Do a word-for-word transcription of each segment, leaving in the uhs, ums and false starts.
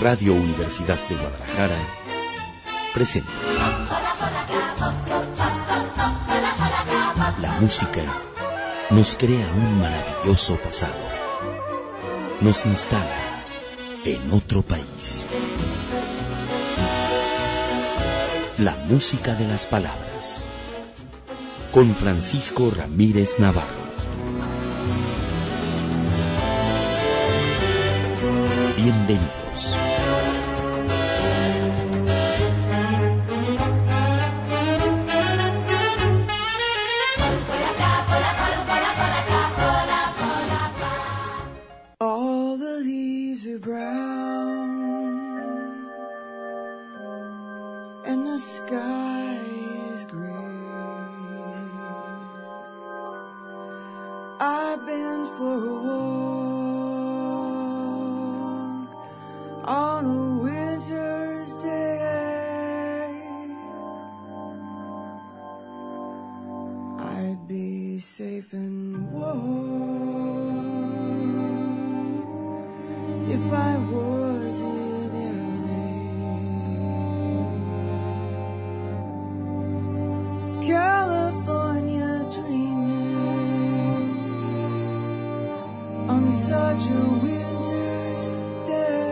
Radio Universidad de Guadalajara presenta la música nos crea un maravilloso pasado, nos instala en otro país. La música de las palabras, con Francisco Ramírez Navarro. Bienvenidos. All the leaves are brown and the sky is gray. I've been for a walk on a winter's day. I'd be safe and warm if I was in L A. California dreaming on such a winter's day.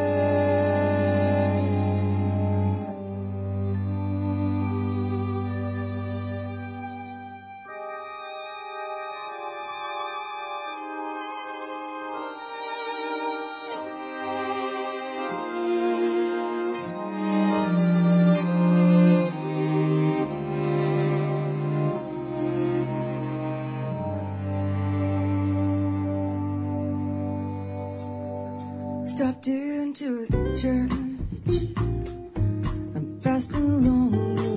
Stopped into a church and passed along the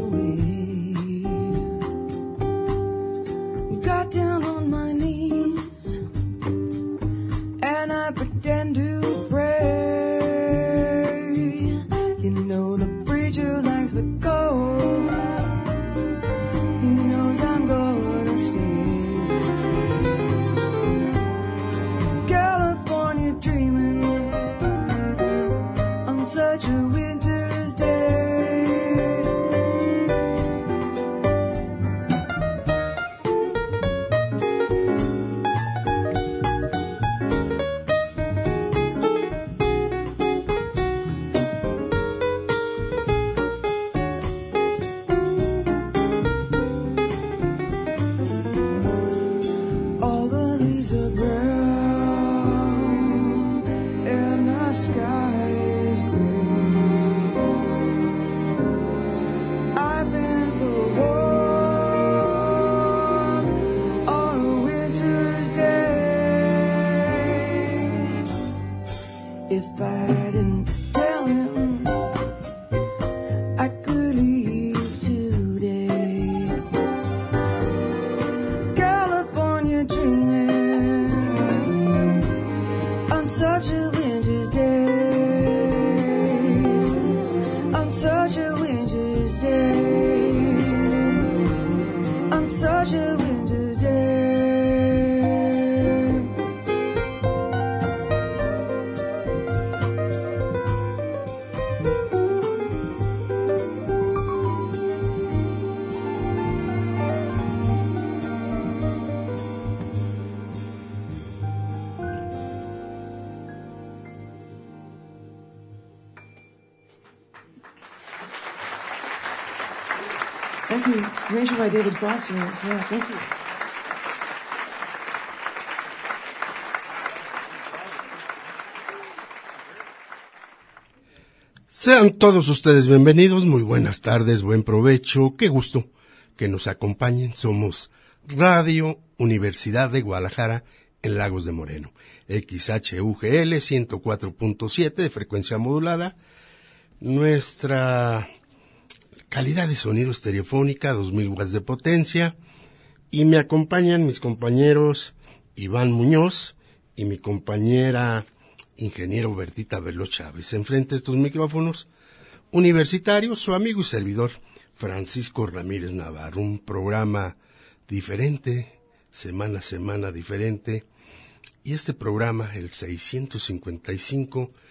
way. Got down on my knees and I pretend to pray. You know the preacher likes the cold. He knows I'm gonna stay. California dreaming such a winter's day. All the leaves are brown and the sky if I didn't tell him I could leave today. California dreaming on such a winter's day. On such a winter's day. On such a winter's day. Thank you. Arranged by David Foster. Yeah, thank you. Sean todos ustedes bienvenidos, muy buenas tardes, buen provecho, qué gusto que nos acompañen. Somos Radio Universidad de Guadalajara en Lagos de Moreno, X H U G L ciento cuatro punto siete de frecuencia modulada. Nuestra calidad de sonido estereofónica, dos mil watts de potencia, y me acompañan mis compañeros Iván Muñoz y mi compañera ingeniero Bertita Veloz Chávez. Enfrente de estos micrófonos universitarios, su amigo y servidor Francisco Ramírez Navarro. Un programa diferente, semana a semana diferente, y este programa, el seiscientos cincuenta y cinco,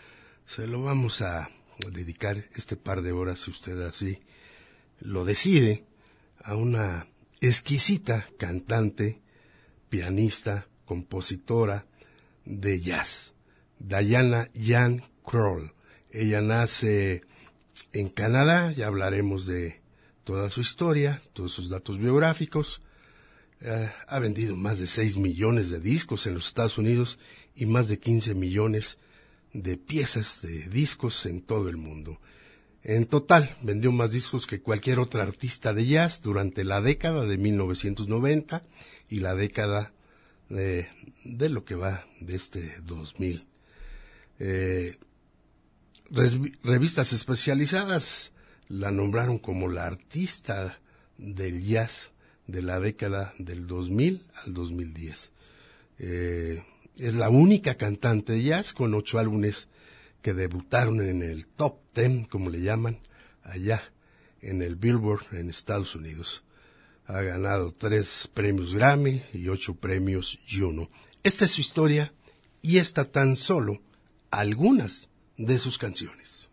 Se lo vamos a dedicar este par de horas, si usted así lo decide, a una exquisita cantante, pianista, compositora de jazz, Diana Ann Krall. Ella nace en Canadá, ya hablaremos de toda su historia, todos sus datos biográficos. Eh, ha vendido más de seis millones de discos en los Estados Unidos y más de quince millones de piezas de discos en todo el mundo. En total, vendió más discos que cualquier otra artista de jazz durante la década de mil novecientos noventa y la década de, de lo que va de este dos mil. Eh, revistas especializadas la nombraron como la artista del jazz de la década del dos mil al dos mil diez. Eh, es la única cantante de jazz con ocho álbumes que debutaron en el top ten, como le llaman, allá en el Billboard en Estados Unidos. Ha ganado tres premios Grammy y ocho premios Juno. Esta es su historia y esta tan solo algunas de sus canciones.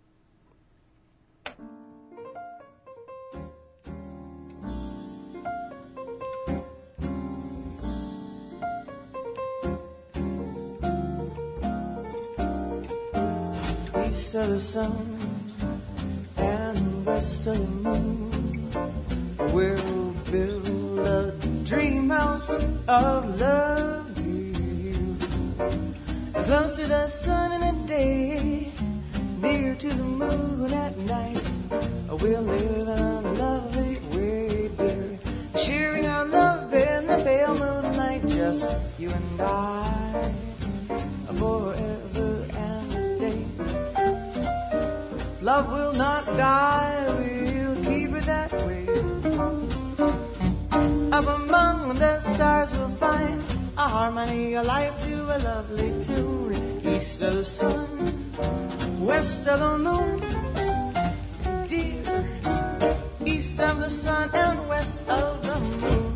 East of the sun and west of the moon, we'll build a dream house of love to you. Close to the sun in the day, near to the moon at night. We'll live in a lovely way, dear, sharing our love in the pale moonlight, just you and I, forever and a day. Love will not die, we'll keep it that way. Up among the stars we'll find a harmony, a life to a lovely tune. East of the sun, west of the moon, dear. East of the sun and west of the moon.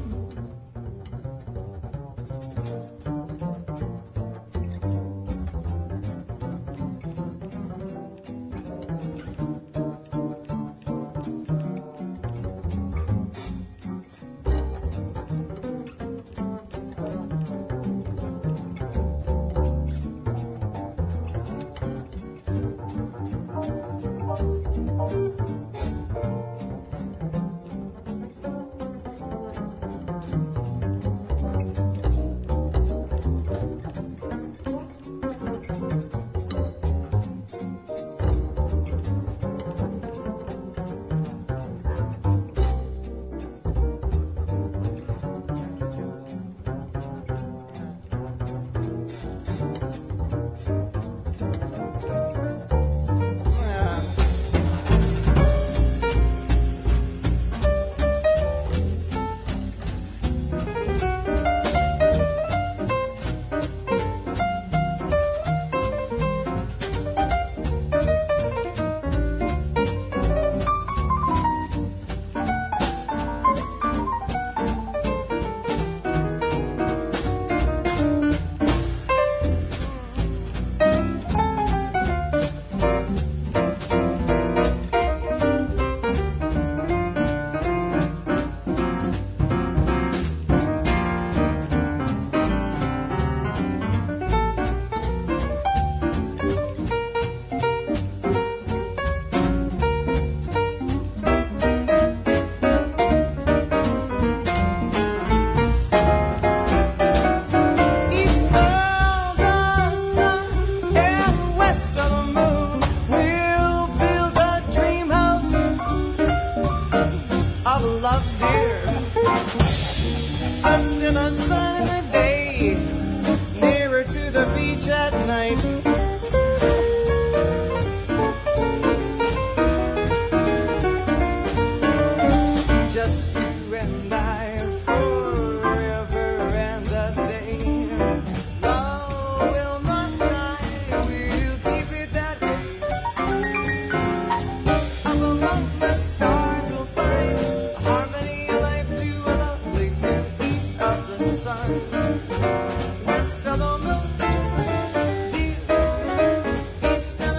West of the moon, dear, east of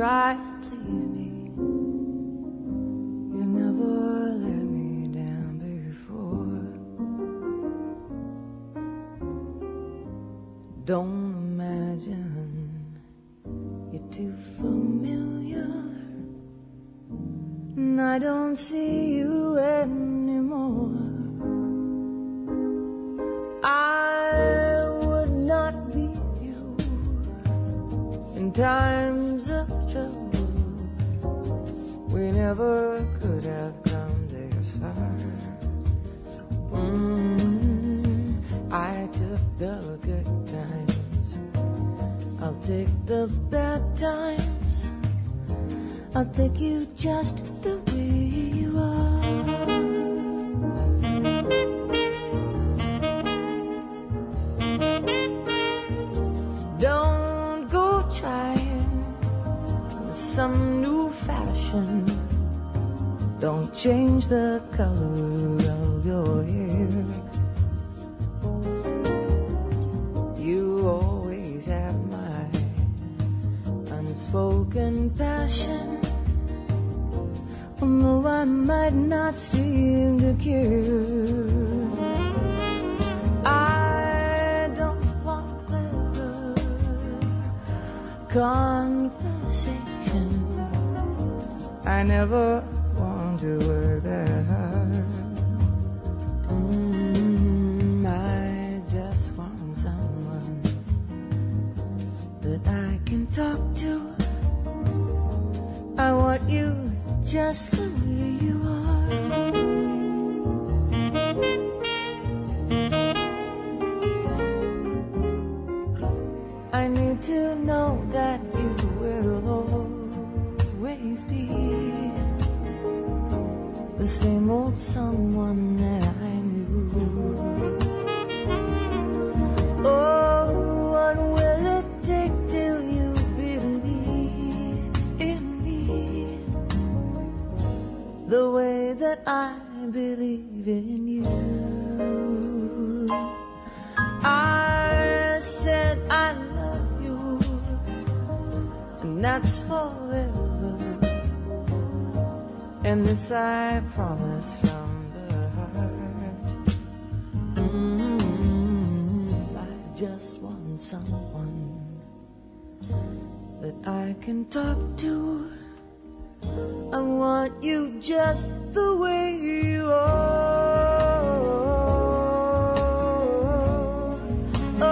try to please me. You never let me down before. Don't imagine you're too familiar, and I don't see you anymore. I would not leave you in times of trouble. We never could have come this far. Mm, I took the good times, I'll take the bad times. I'll take you just the way you are. Don't go trying some new fashion. Don't change the color of your hair. You always have my unspoken passion, although I might not seem to care. I don't want clever conversation. I never want to work that hard. Mm, I just want someone that I can talk to. I want you just the way you are. I need to know that you will always be the same old someone that I knew. Oh, what will it take till you believe in me the way that I believe in you? I said I love you, and that's forever, and this I promise from the heart. Mm-hmm. I just want someone that I can talk to. I want you just the way you are. Oh,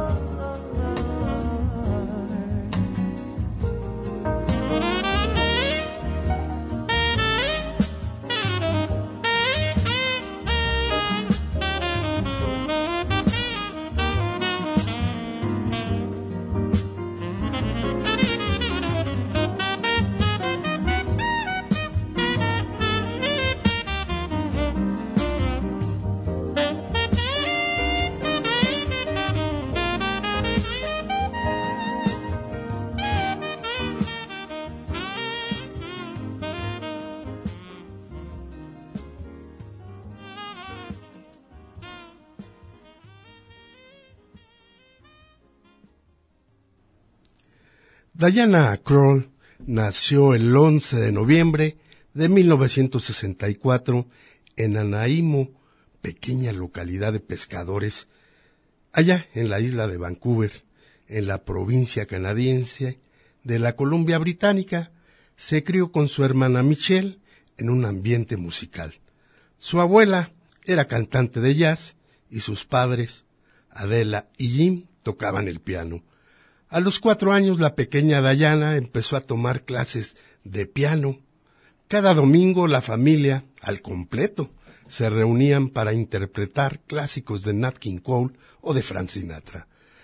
Diana Krall nació el once de noviembre de mil novecientos sesenta y cuatro en Anaimo, pequeña localidad de pescadores, allá en la isla de Vancouver, en la provincia canadiense de la Columbia Británica. Se crió con su hermana Michelle en un ambiente musical. Su abuela era cantante de jazz y sus padres, Adela y Jim, tocaban el piano. A los cuatro años la pequeña Diana empezó a tomar clases de piano. Cada domingo la familia, al completo, se reunían para interpretar clásicos de Nat King Cole o de Frank Sinatra.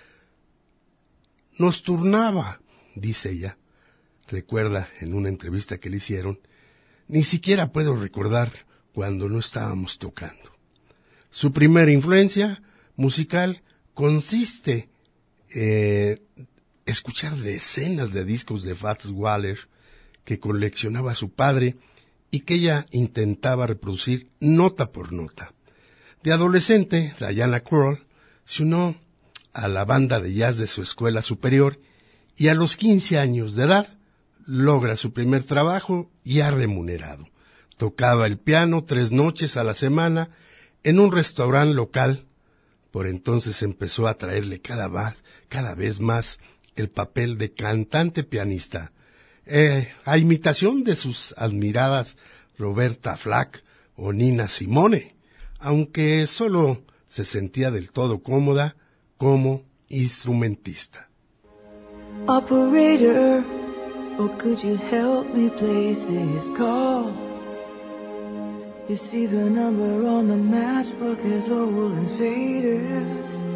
Nos turnaba, dice ella, recuerda en una entrevista que le hicieron, ni siquiera puedo recordar cuando no estábamos tocando. Su primera influencia musical consiste en eh, escuchar decenas de discos de Fats Waller que coleccionaba su padre y que ella intentaba reproducir nota por nota. De adolescente, Diana Krall se unió a la banda de jazz de su escuela superior y a los quince años de edad logra su primer trabajo ya remunerado. Tocaba el piano tres noches a la semana en un restaurante local. Por entonces empezó a traerle cada, va, cada vez más el papel de cantante pianista, eh, a imitación de sus admiradas Roberta Flack o Nina Simone, aunque solo se sentía del todo cómoda como instrumentista. Operator, oh could you help me place this call? You see the number on the matchbook is old and faded.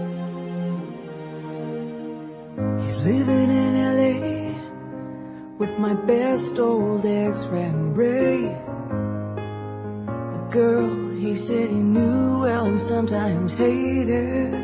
He's living in L A with my best old ex-friend Ray. A girl he said he knew well and sometimes hated.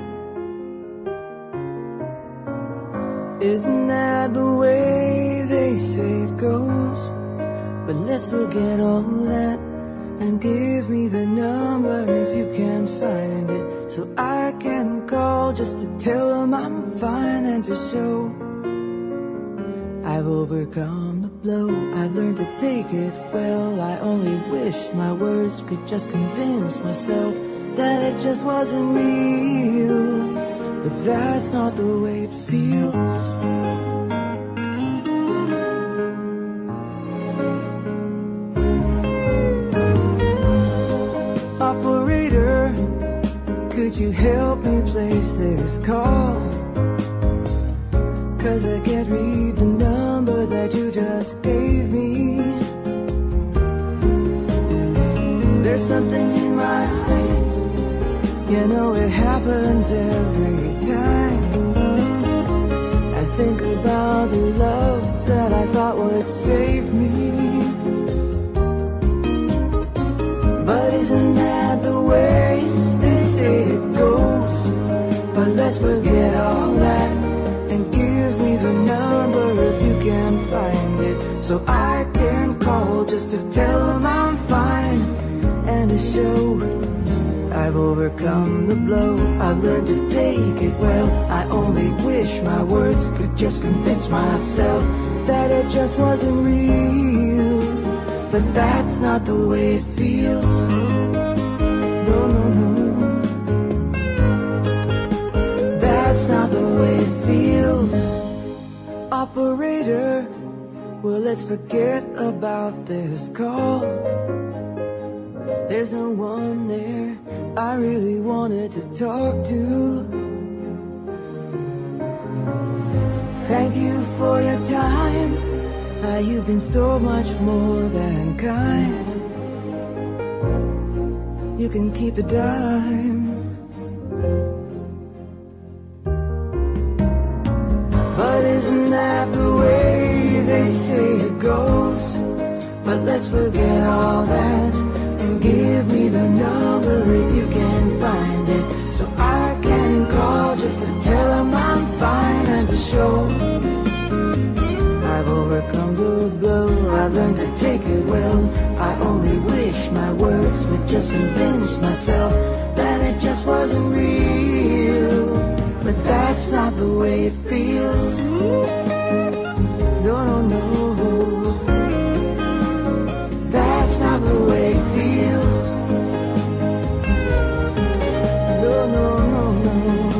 Isn't that the way they say it goes? But let's forget all that and give me the number if you can find it, so I can call just to tell them I'm fine and to show I've overcome the blow. I've learned to take it well. I only wish my words could just convince myself that it just wasn't real, but that's not the way it feels. Operator, could you help me place this call? 'Cause I can't read the number that you just gave me. There's something in my eyes, you know it happens every time. I think about the love that I thought would save me. But isn't that the way they say it goes? But let's forget all that and give me the number if you can find it, so I can call just to tell them I'm fine and to show I've overcome the blow. I've learned to take it well. I only wish my words could just convince myself that it just wasn't real, but that's not the way it feels. No, no, no, that's not the way it feels. Operator, well, let's forget about this call. There's no one there I really wanted to talk to. Thank you for your time. Uh, you've been so much more than kind. You can keep a dime. But isn't that the way they say it goes? But let's forget all that and give me the number if you can find it, so I can call just to tell them I'm fine and to show I've overcome the blow. I've learned to take it well. I only wish my words would just convince myself that it just wasn't real, but that's not the way it feels. No, no, no, that's not the way it feels. No, no, no, no.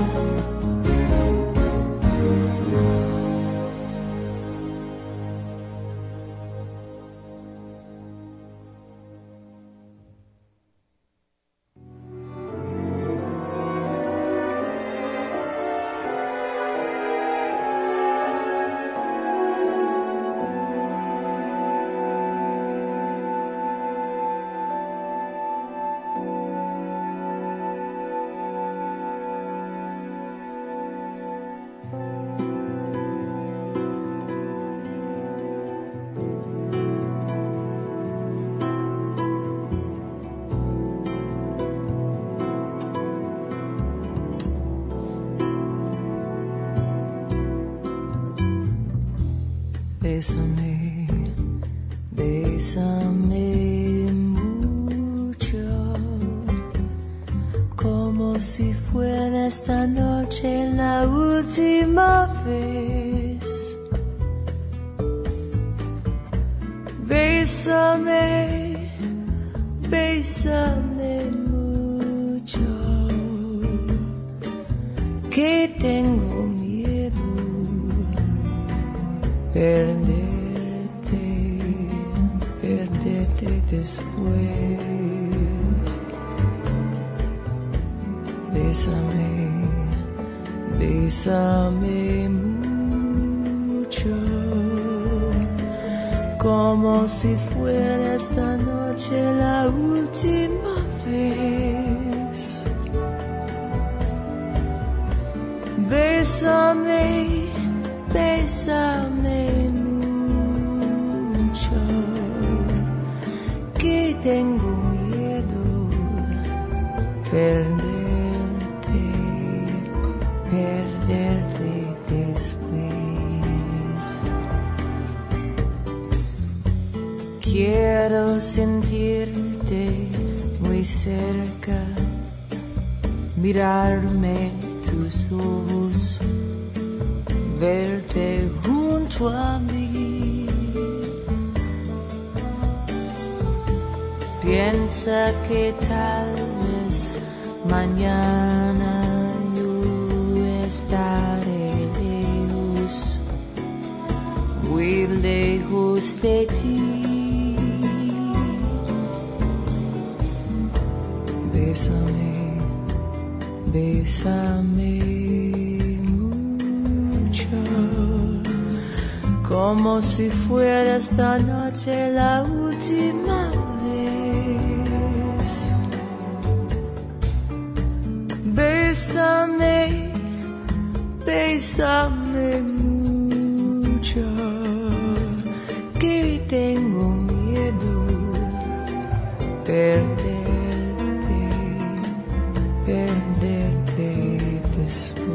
Bésame, bésame mucho, como si fuera esta noche la última vez. Bésame, bésame mucho, que tengo miedo perderte, perderte después. Bésame, bésame mucho, como si fuera esta noche la última vez. Bésame, bésame mucho, que tengo miedo perderte, perderte después. Quiero sentirte muy cerca, mirarme tus ojos, verte junto a mí. Piensa que tal vez mañana yo estaré lejos, muy lejos de ti. Bésame, bésame mucho, como si fuera esta noche la última vez. Bésame, bésame mucho, que tengo miedo perderte, perderte después.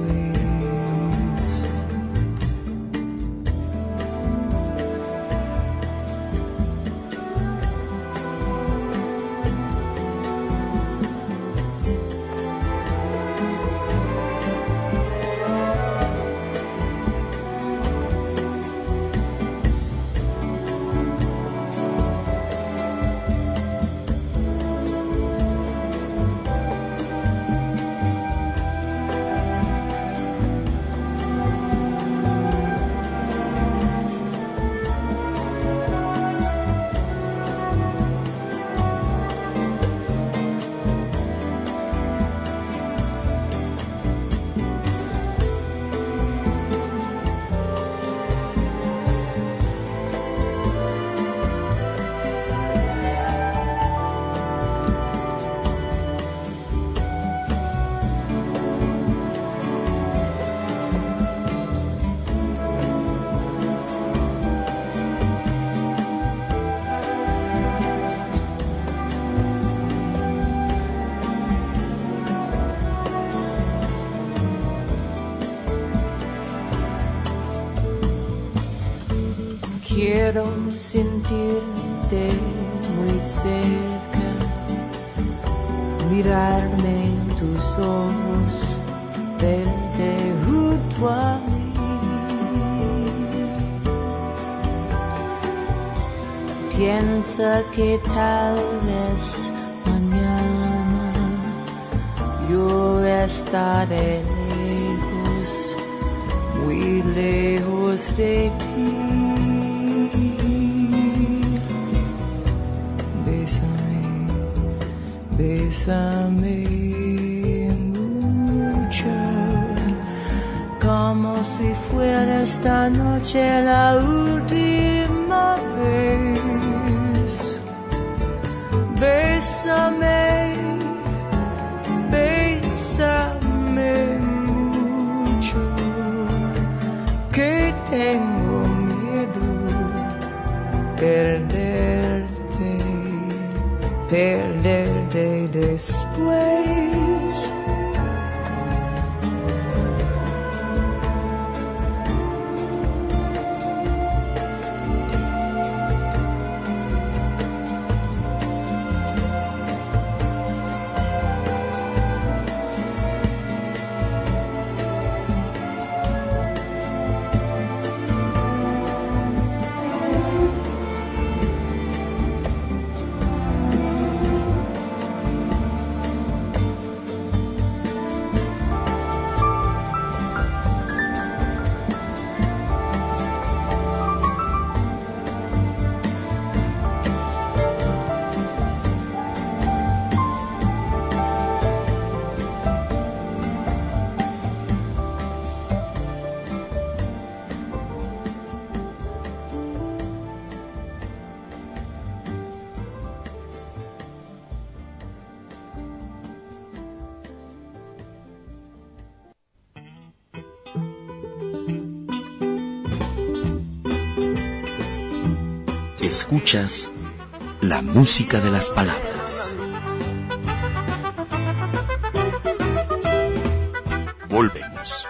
Quiero sentirte muy cerca, mirarme en tus ojos, verte junto a mí. Piensa que tal vez mañana yo estaré lejos, muy lejos de ti. Bésame mucho, como si fuera esta noche la última vez. Bésame, bésame mucho, que tengo miedo perderte, perderte después. Escuchas la música de las palabras. Volvemos.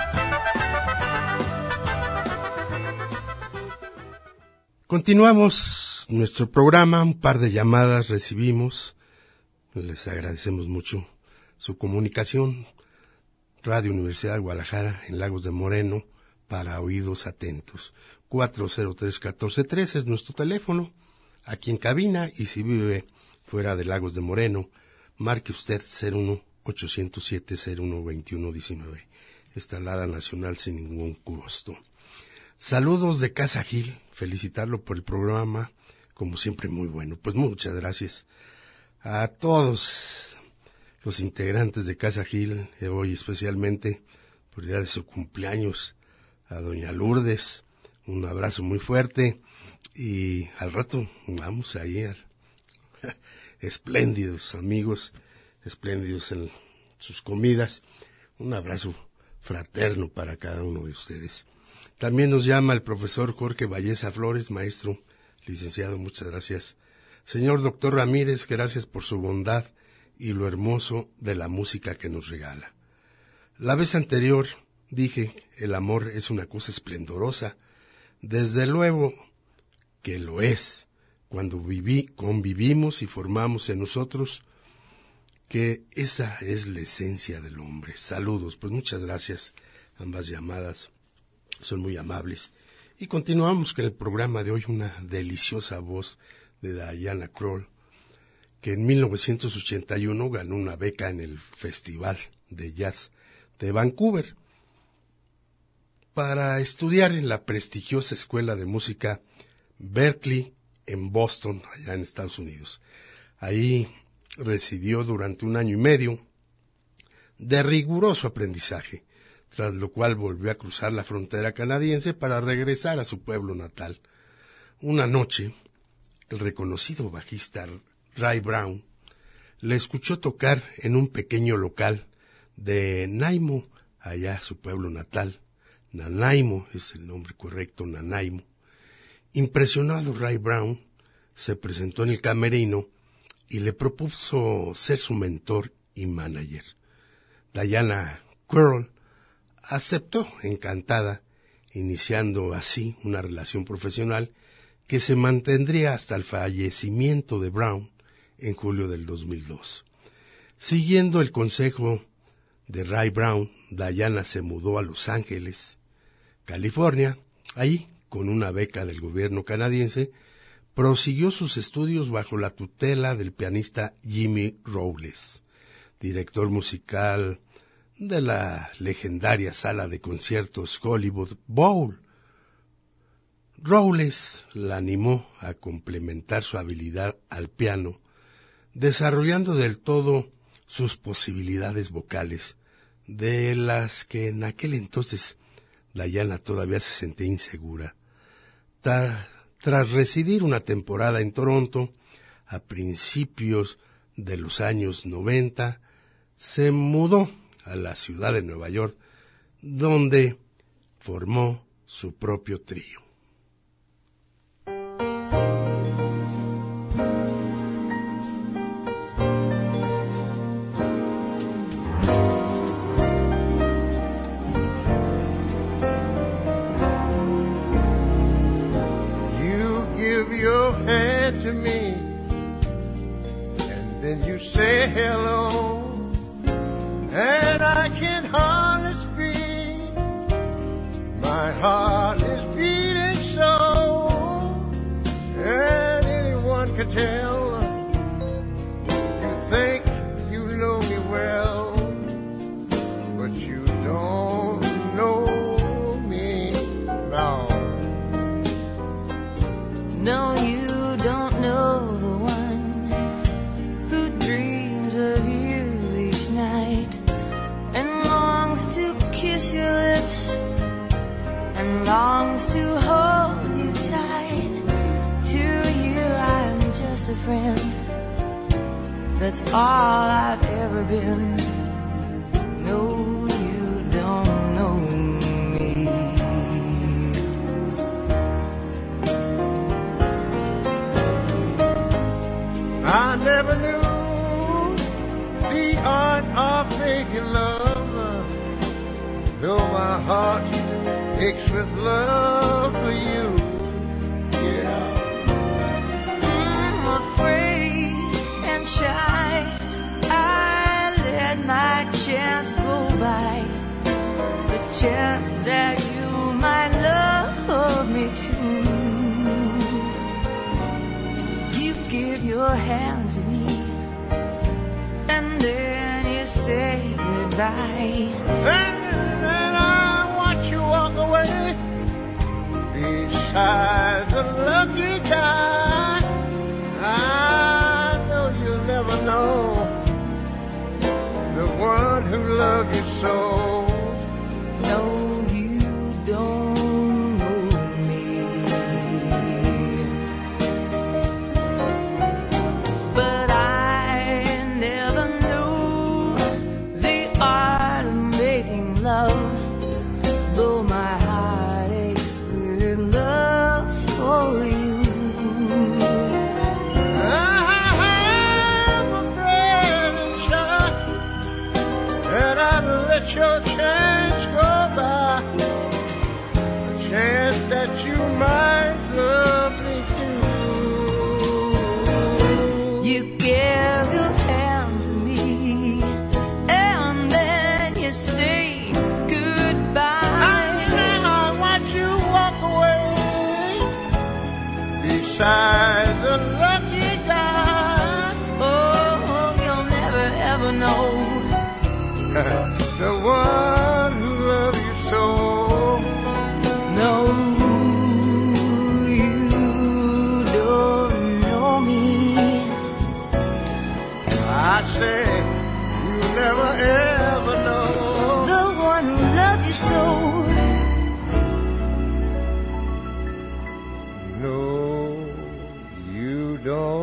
Continuamos nuestro programa, un par de llamadas recibimos, les agradecemos mucho su comunicación. Radio Universidad de Guadalajara, en Lagos de Moreno, para oídos atentos. cuatro cero tres, uno cuatro tres es nuestro teléfono, aquí en cabina, y si vive fuera de Lagos de Moreno, marque usted cero uno ocho cero siete cero uno dos uno uno nueve, esta alada nacional sin ningún costo. Saludos de Casa Gil, felicitarlo por el programa, como siempre muy bueno. Pues muchas gracias a todos los integrantes de Casa Gil, hoy especialmente por el día de su cumpleaños, a doña Lourdes, un abrazo muy fuerte, y al rato vamos a ir, espléndidos amigos, espléndidos en sus comidas, un abrazo fraterno para cada uno de ustedes. También nos llama el profesor Jorge Valleza Flores, maestro, licenciado, muchas gracias. Señor doctor Ramírez, gracias por su bondad y lo hermoso de la música que nos regala. La vez anterior dije, el amor es una cosa esplendorosa. Desde luego que lo es, cuando viví, convivimos y formamos en nosotros, que esa es la esencia del hombre. Saludos, pues muchas gracias, ambas llamadas son muy amables. Y continuamos con el programa de hoy, una deliciosa voz de Diana Krall, que en mil novecientos ochenta y uno ganó una beca en el Festival de Jazz de Vancouver para estudiar en la prestigiosa Escuela de Música Berklee en Boston, allá en Estados Unidos. Ahí residió durante un año y medio de riguroso aprendizaje, tras lo cual volvió a cruzar la frontera canadiense para regresar a su pueblo natal. Una noche, el reconocido bajista Ray Brown le escuchó tocar en un pequeño local de Nanaimo, allá su pueblo natal. Nanaimo es el nombre correcto, Nanaimo. Impresionado, Ray Brown se presentó en el camerino y le propuso ser su mentor y manager. Diana Krall aceptó encantada, iniciando así una relación profesional que se mantendría hasta el fallecimiento de Brown en julio del dos mil dos. Siguiendo el consejo de Ray Brown, Diana se mudó a Los Ángeles, California. Ahí, con una beca del gobierno canadiense, prosiguió sus estudios bajo la tutela del pianista Jimmy Rowles, director musical de la legendaria sala de conciertos Hollywood Bowl. Rowles la animó a complementar su habilidad al piano, desarrollando del todo sus posibilidades vocales, de las que en aquel entonces Diana todavía se sentía insegura. Ta, tras residir una temporada en Toronto, a principios de los años noventa, se mudó a la ciudad de Nueva York, donde formó su propio trío. You give your hand to me, and then you say hello. And I can hardly speak, my heart is beating so, and anyone can tell, you think you know me well, but you don't know me, no. No, you don't know the one who dreams of you each night and longs to kiss your lips and longs to hold you tight. To you I'm just a friend, that's all I've ever been. No, you don't know me. chance that you might love me too. You give your hand to me, and then you say goodbye. And then I watch you walk away beside the lucky guy. I know you'll never know the one who loved you so. No, you don't know me, but I never knew the art of making love, though my heart aches with love for you. I'm afraid and shy that I'd let your chance go by, a chance that you might love me too. You give your hand to me, and then you say goodbye. And I watch you walk away beside the lucky guy. Oh, you'll never ever know The one who loves you so. No, you don't know me. I say you never ever know The one who loved you so. No, you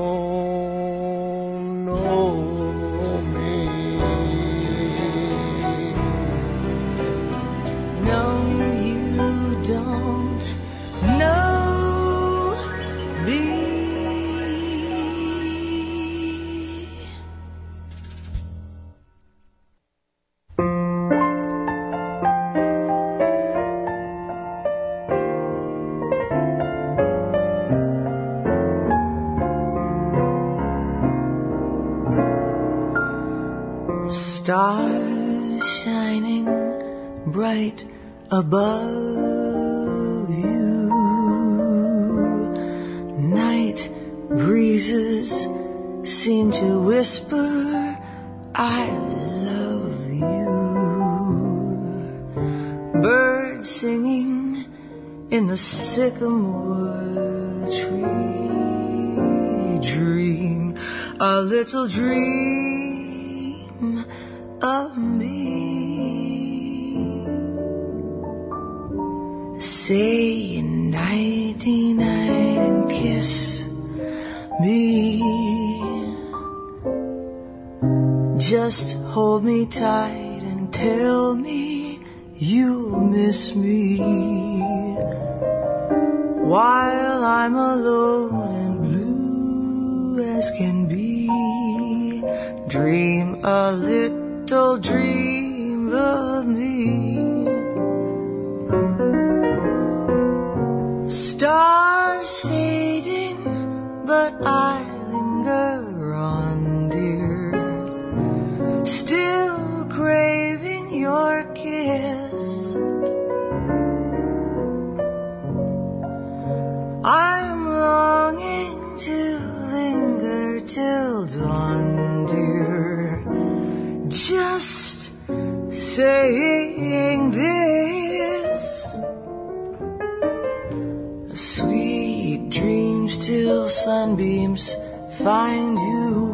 don't know me. No, you don't know me. Stars shining bright above you, night breezes seem to whisper, I love you. Birds singing in the sycamore tree, dream a little dream of me. Say nighty night and kiss me. Just hold me tight and tell me you'll miss me. While I'm alone and blue as can be, dream a little dream of me. Stars fading, but I linger on, dear, still craving your kiss. I'm longing to linger till dawn, dear, just saying this. Sweet dreams till sunbeams find you.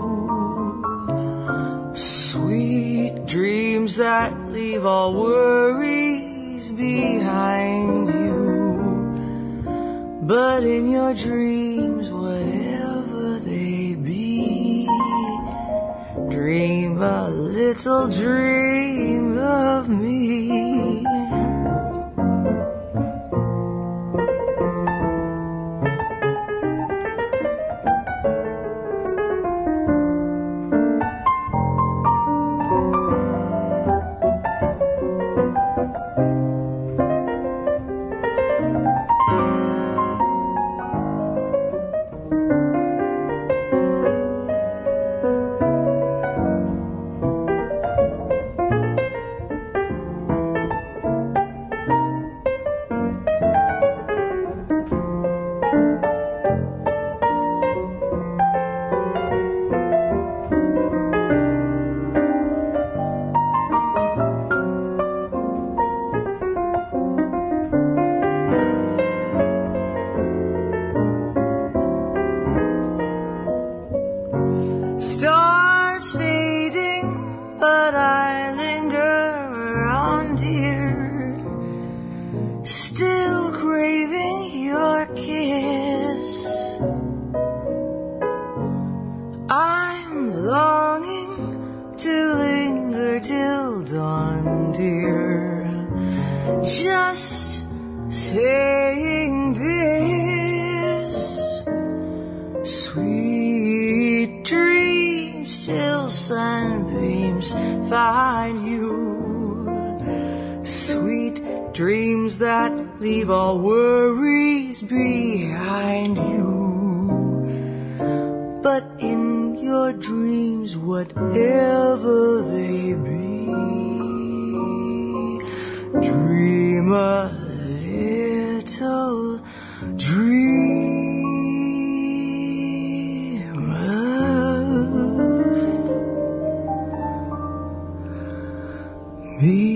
Sweet dreams that leave all worries behind you. But in your dreams, whatever they be, dream a little dream of me. dreams that leave all worries behind you. But in your dreams, whatever they be, dream a little dream of me.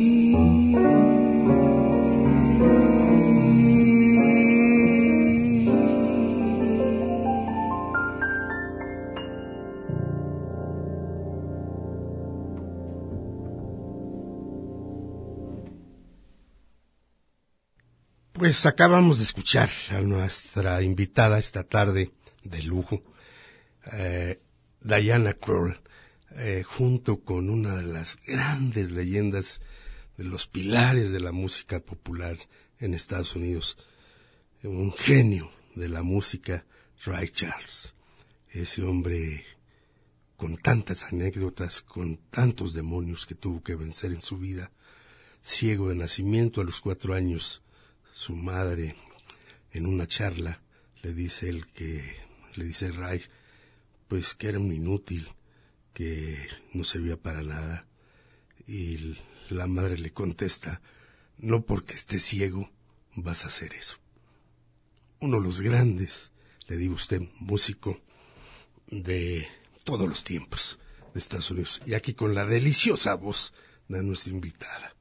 Pues acabamos de escuchar a nuestra invitada esta tarde de lujo, eh, Diana Krall, eh, junto con una de las grandes leyendas de los pilares de la música popular en Estados Unidos, un genio de la música, Ray Charles, ese hombre con tantas anécdotas, con tantos demonios que tuvo que vencer en su vida, ciego de nacimiento a los cuatro años. Su madre, en una charla, le dice él que, le dice Ray, pues que era un inútil, que no servía para nada. Y la madre le contesta, no porque estés ciego vas a hacer eso. Uno de los grandes, le digo a usted, músico de todos los tiempos de Estados Unidos. Y aquí con la deliciosa voz de nuestra invitada.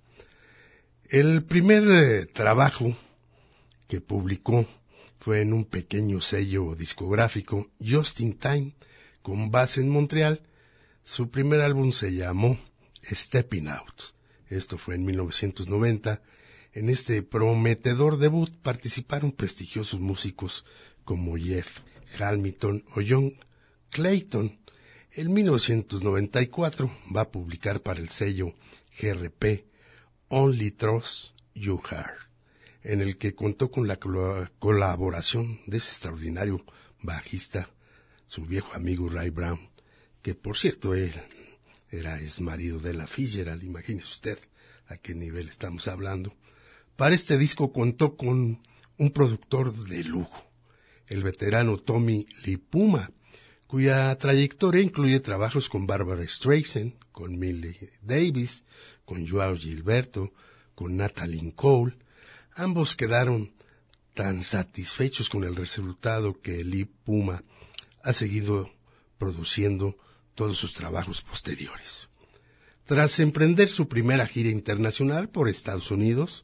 El primer eh, trabajo que publicó fue en un pequeño sello discográfico, Just in Time, con base en Montreal. Su primer álbum se llamó Stepping Out. Esto fue en mil novecientos noventa. En este prometedor debut participaron prestigiosos músicos como Jeff Hamilton o John Clayton. En mil novecientos noventa y cuatro va a publicar para el sello G R P Only Trust Your Heart, en el que contó con la colaboración de ese extraordinario bajista, su viejo amigo Ray Brown, que por cierto él era exmarido de Ella Fitzgerald, imagínese usted a qué nivel estamos hablando. Para este disco contó con un productor de lujo, el veterano Tommy Lee Puma, cuya trayectoria incluye trabajos con Barbara Streisand, con Millie Davis, con Joao Gilberto, con Natalie Cole. Ambos quedaron tan satisfechos con el resultado que Lee Puma ha seguido produciendo todos sus trabajos posteriores. Tras emprender su primera gira internacional por Estados Unidos,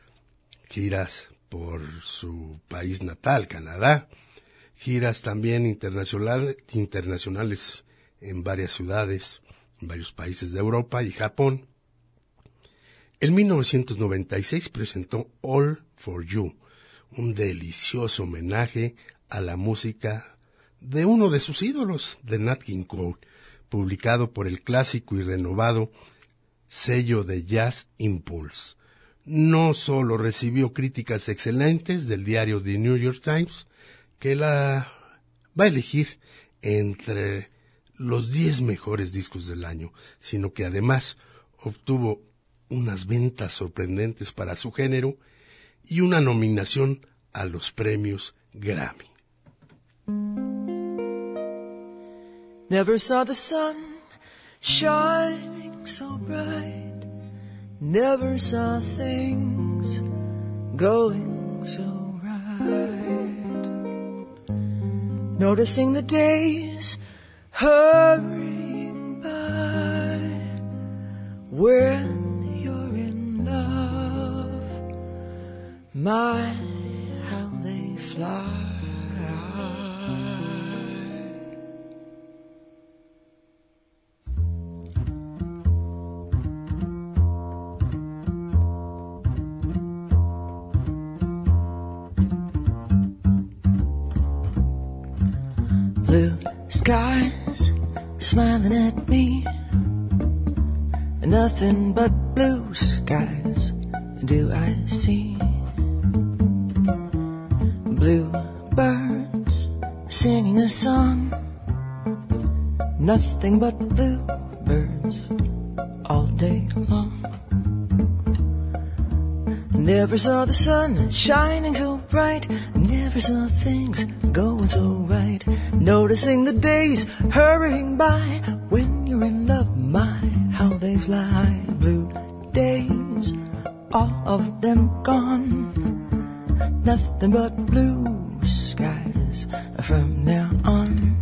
giras por su país natal, Canadá, giras también internacional, internacionales en varias ciudades, en varios países de Europa y Japón, en mil novecientos noventa y seis presentó All for You, un delicioso homenaje a la música de uno de sus ídolos, de Nat King Cole, publicado por el clásico y renovado sello de Jazz Impulse. No solo recibió críticas excelentes del diario The New York Times, que la va a elegir entre los diez mejores discos del año, sino que además obtuvo unas ventas sorprendentes para su género y una nominación a los premios Grammy. Never saw the sun shining so bright, never saw things going so right, noticing the days hurrying by, when my, how they fly. Blue skies smiling at me, and nothing but blue skies do I see. Blue birds singing a song, nothing but blue birds all day long. Never saw the sun shining so bright. Never saw things going so right. Noticing the days hurrying by. When you're in love, my, how they fly. Blue days, all of them gone. Nothing but blue skies from now on.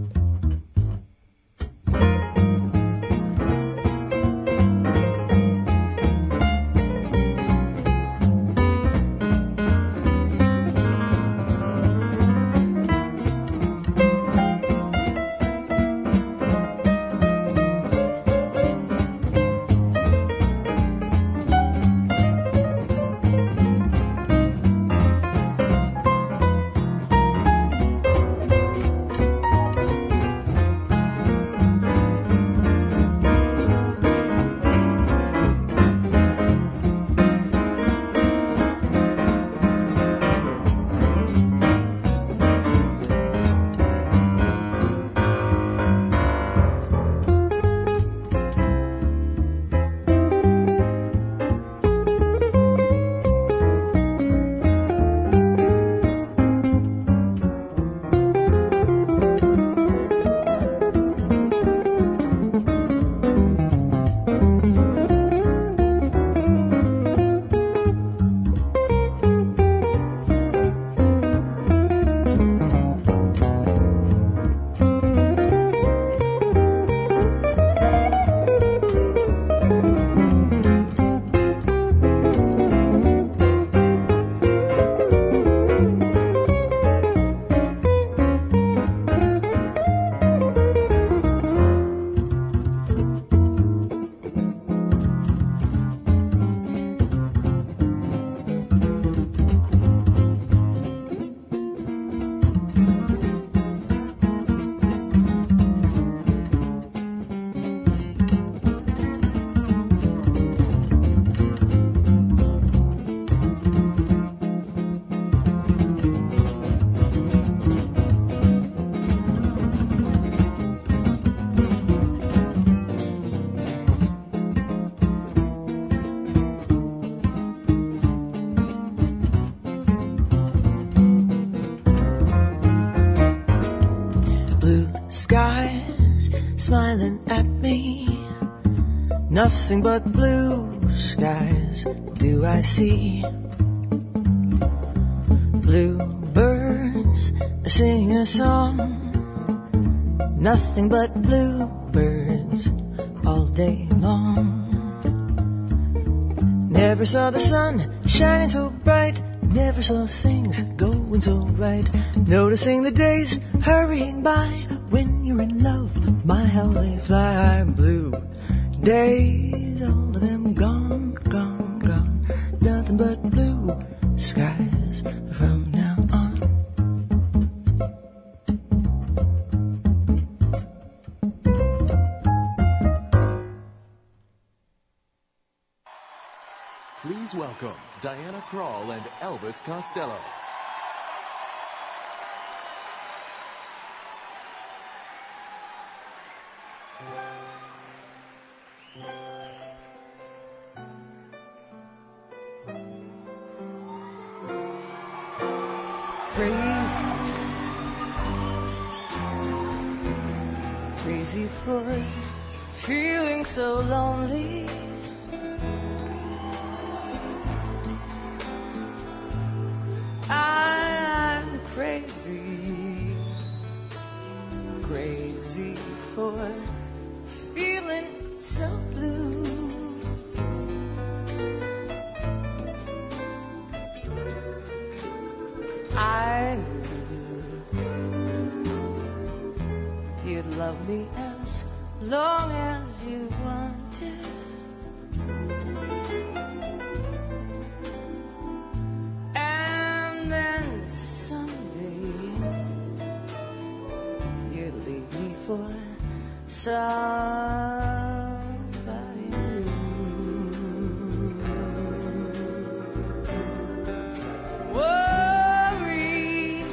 Smiling at me, nothing but blue skies do I see. Blue birds sing a song, nothing but blue birds all day long. Never saw the sun shining so bright, never saw things going so right. Noticing the days hurrying by. When you're in love, my how they fly. Blue days, all of them gone, gone, gone. Nothing but blue skies from now on. Please welcome Diana Krall and Elvis Costello. Crazy, crazy for feeling so lonely. I'm crazy, crazy for feeling so blue. I knew you'd love me as long as you wanted. And then someday you'd leave me for somebody new. Worry,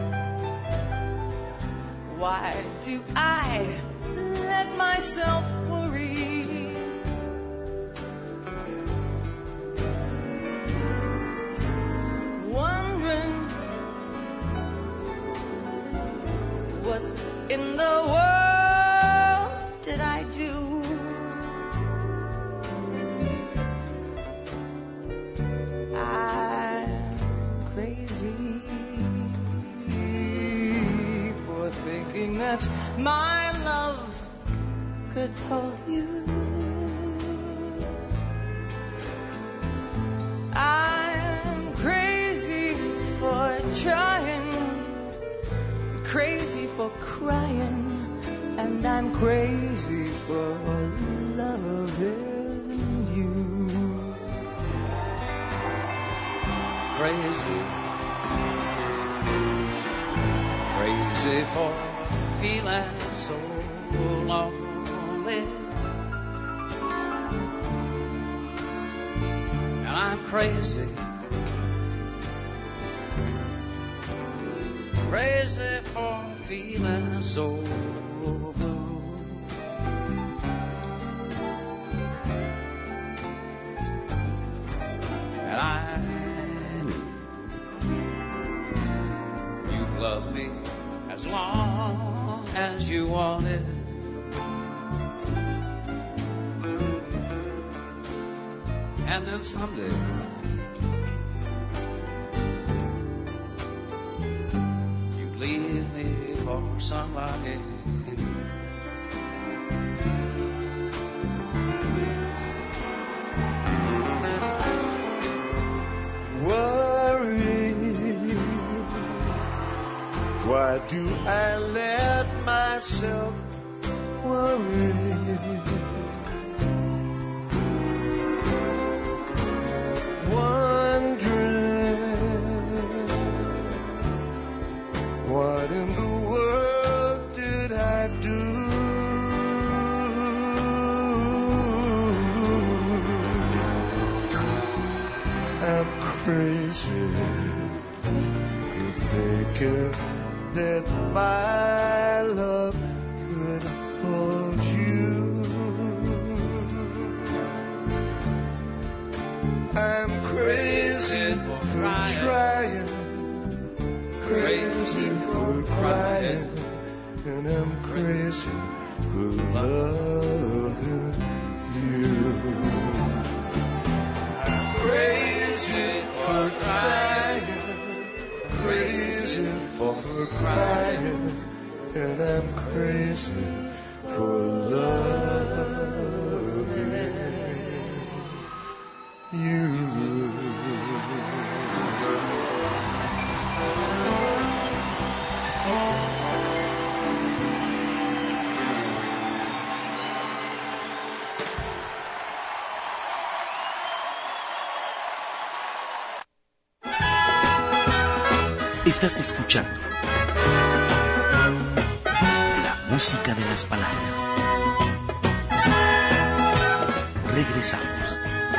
why do I let myself worry? what in the world did I do? I'm crazy for thinking that my love could hold you. I'm crazy for trying, crazy for crying, and I'm crazy for loving you. Crazy, crazy for feeling so lonely, and I'm crazy, crazy for feeling so blue. And I knew you'd love me as long as you wanted. And then someday you'd leave me for somebody. Worry, why do I let myself worry? What in the world did I do? I'm crazy for thinking that my love could hold you. I'm crazy for trying, crazy for crying, and I'm crazy for loving you. I'm crazy for trying, crazy for crying, and I'm crazy for loving you. Estás escuchando la música de las palabras. Regresamos.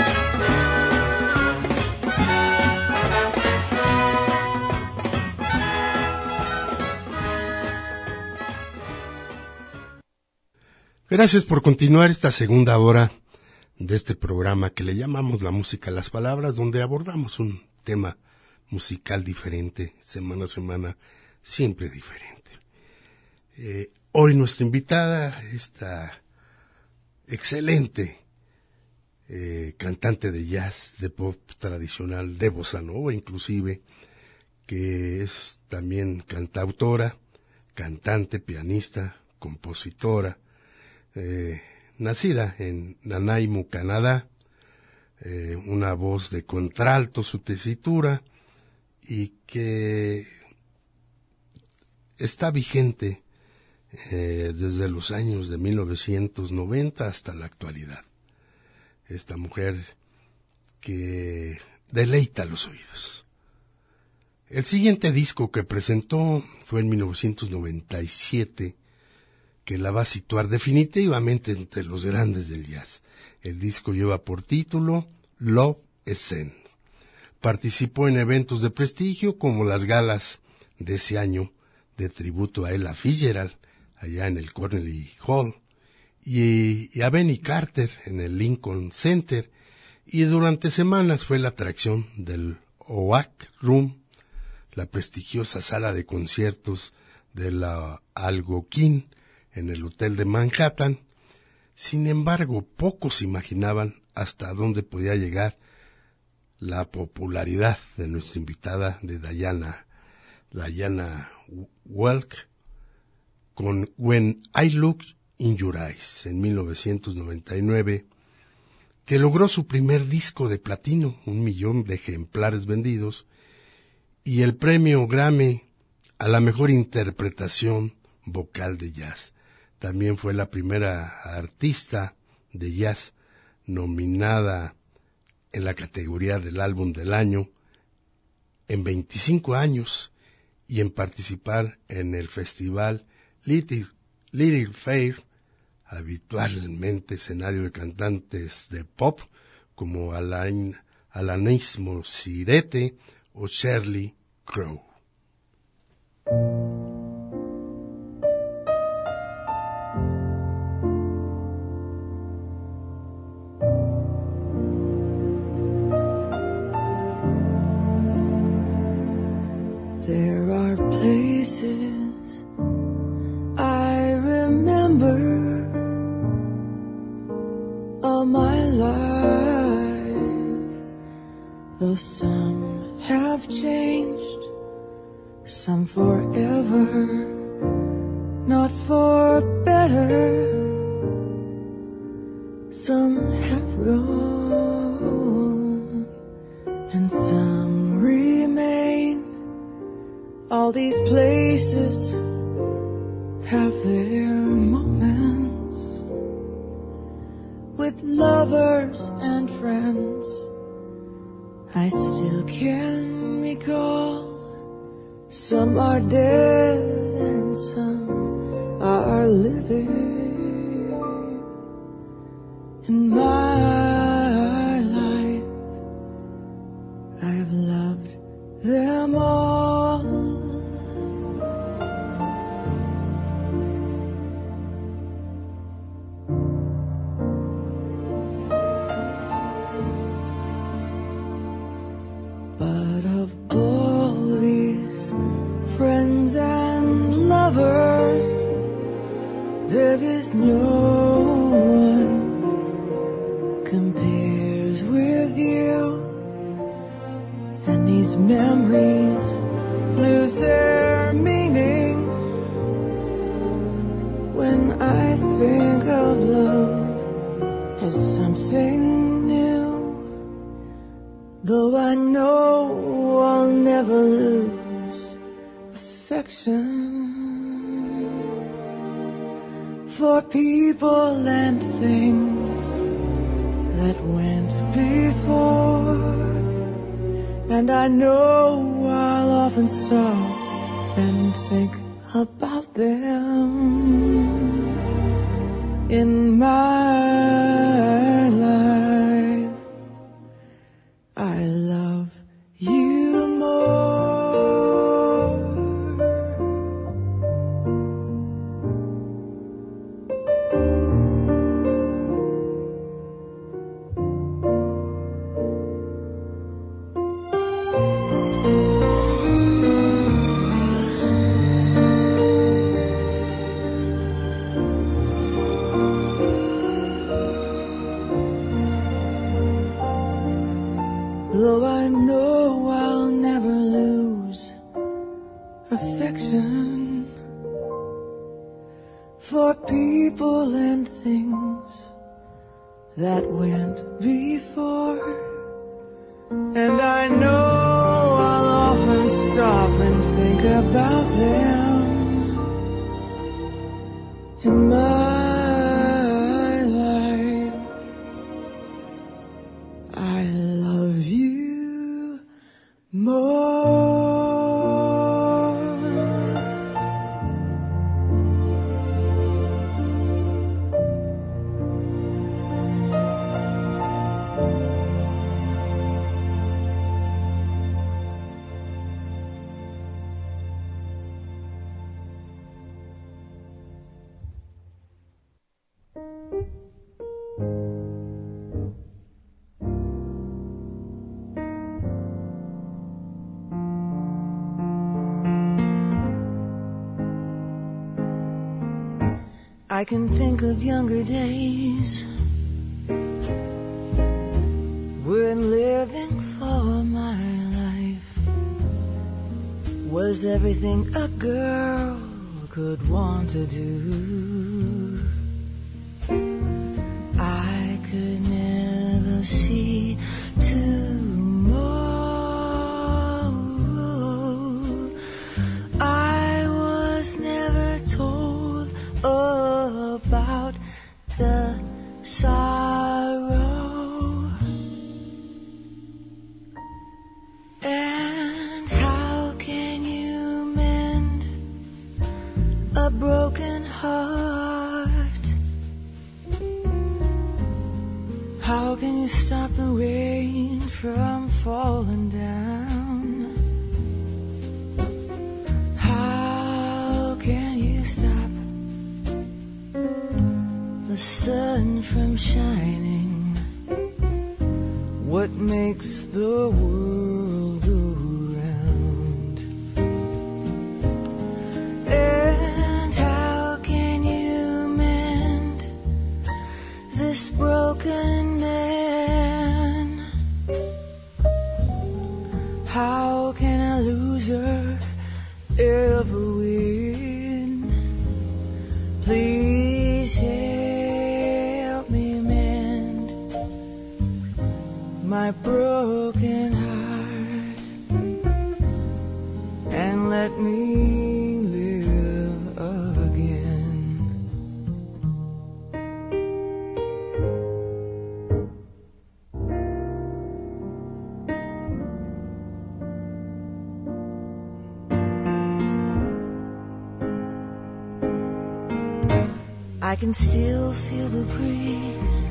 Gracias por continuar esta segunda hora de este programa que le llamamos La música de las palabras, donde abordamos un tema musical diferente, semana a semana, siempre diferente. Eh, hoy nuestra invitada, esta excelente eh, cantante de jazz, de pop tradicional, de bossa nova inclusive, que es también cantautora, cantante, pianista, compositora, eh, nacida en Nanaimo, Canadá, eh, una voz de contralto, su tesitura, y que está vigente eh, desde los años de mil novecientos noventa hasta la actualidad. Esta mujer que deleita los oídos. El siguiente disco que presentó fue en mil novecientos noventa y siete, que la va a situar definitivamente entre los grandes del jazz. El disco lleva por título Love Essence. Participó en eventos de prestigio como las galas de ese año de tributo a Ella Fitzgerald, allá en el Carnegie Hall, y, y a Benny Carter en el Lincoln Center, y durante semanas fue la atracción del O A C Room, la prestigiosa sala de conciertos de la Algonquin en el Hotel de Manhattan. Sin embargo, pocos imaginaban hasta dónde podía llegar la popularidad de nuestra invitada de Diana, Diana Walk, con When I Look in Your Eyes en mil novecientos noventa y nueve, que logró su primer disco de platino, un millón de ejemplares vendidos, y el premio Grammy a la mejor interpretación vocal de jazz. También fue la primera artista de jazz nominada en la categoría del álbum del año en veinticinco años y en participar en el festival Little, Little Fair, habitualmente escenario de cantantes de pop como Alain, Alanis Morissette o Sheryl Crow. There are places I remember all my life, though some have changed, some forever, not for better, some have gone, and some remain. All these places have their moments with lovers and friends. I still can recall. Some are dead and some are living. In my life, I've loved them all. But of all these friends and lovers, there is no one compares with you. And these memories lose their meaning when I think of love as something new. Though I know I'll never lose affection for people and things that went before. And I know I'll often stop and think about them in my life. I love you more. Though I know I'll never lose affection for people and things that went before. And I know I'll often stop and think about them in my life. I love you more. I can think of younger days when living for my life was everything a girl could want to do. I could never see tomorrow. I was never told about the sorrow. And how can you mend a broken heart? How can you stop the rain from falling down? How can you stop the sun from shining? What makes the world go round? And how can you mend this broken man? How can a loser ever win? Please help me mend my broken heart and let me live again. I can still feel the breeze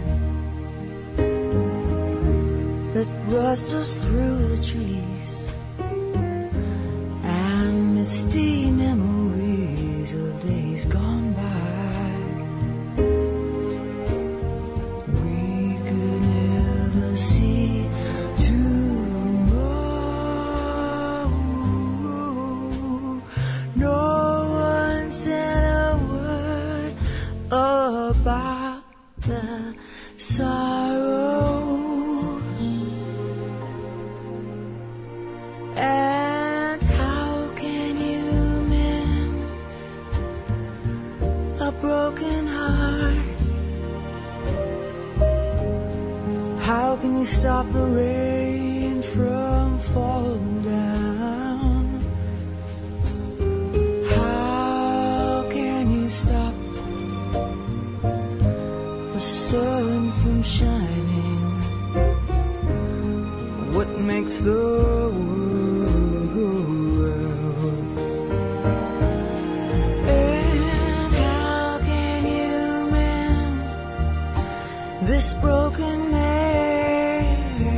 that rustles through the trees and misty memories of days gone by. We could never see tomorrow. No one said a word about the sorrow. And how can you mend a broken heart? How can you stop the rain from falling down? How can you stop the sun from shining? What makes the world go round? And how can you mend this broken man?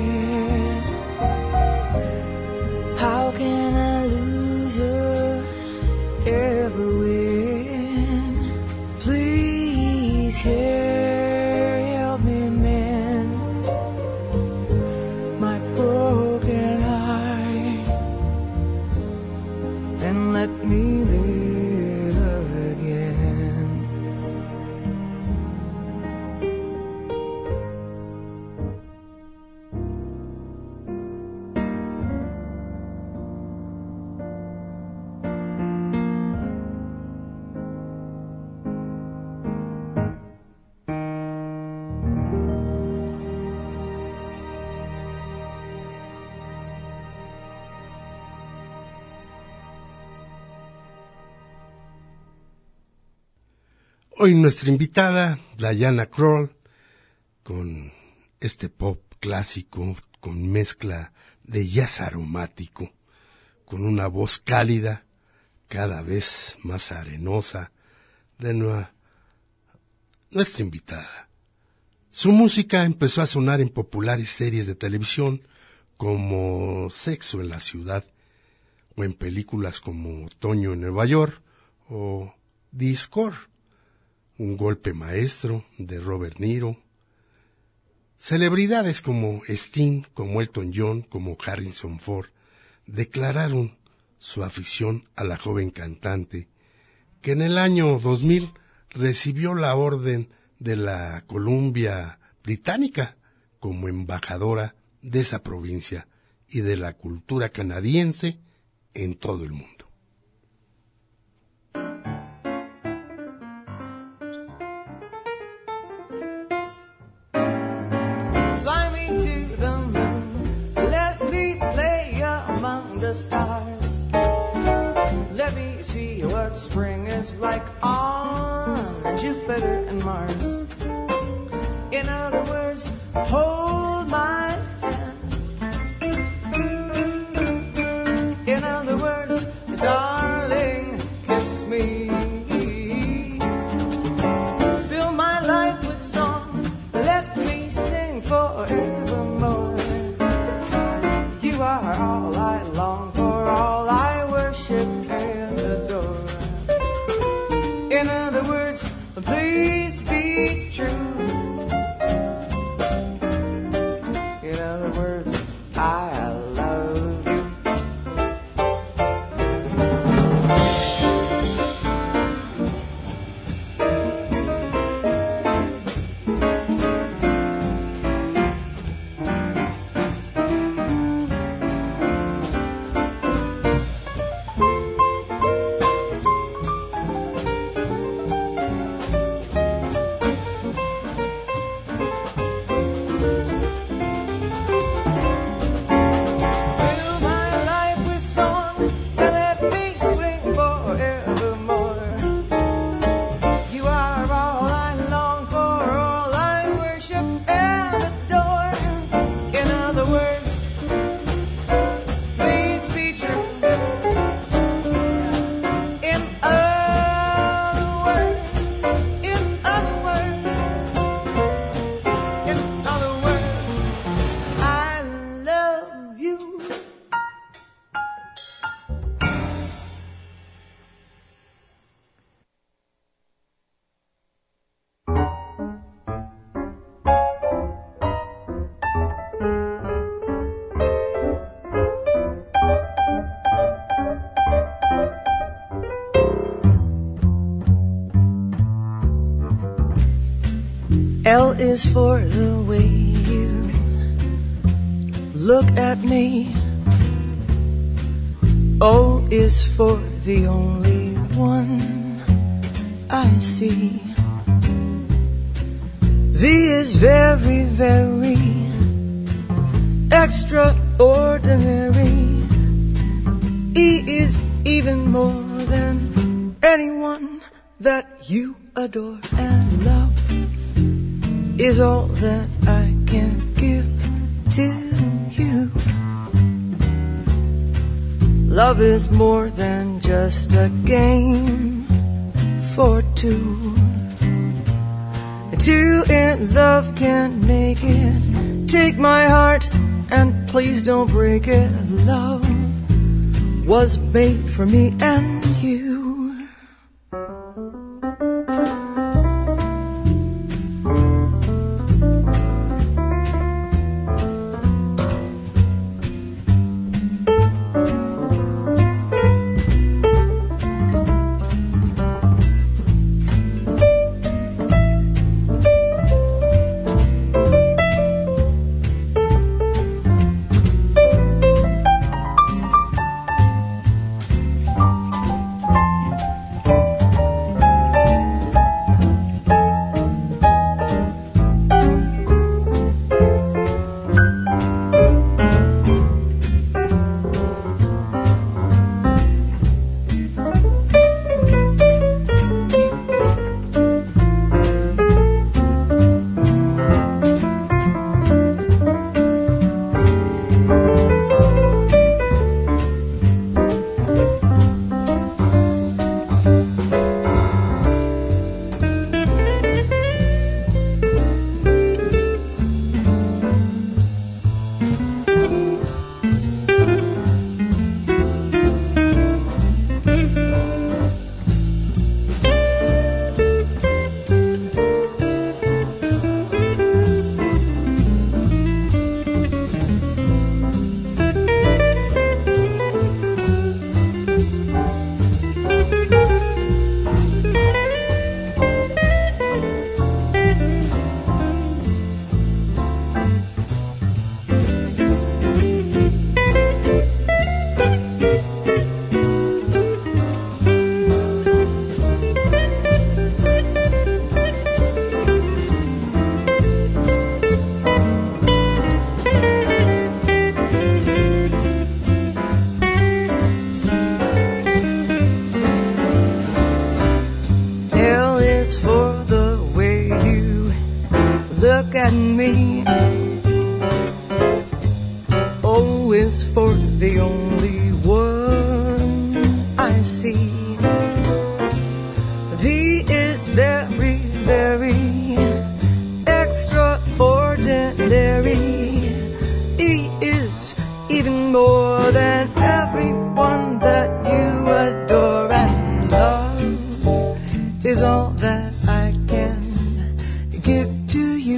How can a loser ever win? Please help me mend my broken heart and let me live again. Hoy nuestra invitada, Diana Krall, con este pop clásico, con mezcla de jazz aromático, con una voz cálida, cada vez más arenosa, de nueva, nuestra invitada. Su música empezó a sonar en populares series de televisión como Sexo en la Ciudad, o en películas como Otoño en Nueva York o The Score, Un golpe maestro de Robert Niro. Celebridades como Sting, como Elton John, como Harrison Ford declararon su afición a la joven cantante, que en el año dos mil recibió la Orden de la Columbia Británica como embajadora de esa provincia y de la cultura canadiense en todo el mundo. Fly me to the moon, let me play among the stars. Let me see what spring is like on Jupiter and Mars. In other words, hold my hand. In other words, darling, kiss me. Fill my life with song, let me sing forevermore. You are all I long for, all I worship and adore. In other words, please be true. In other words, I love you. L is for the way you look at me. O is for the only one I see. V is very, very extraordinary. E is even more than anyone that you adore, and love is all that I can give to you. Love is more than just a game for two. Two in love can't make it. Take my heart and please don't break it. Love was made for me and you. at me. O is for the only one I see. V is very, very extraordinary. E is even more than everyone that you adore. And love is all that I can give to you.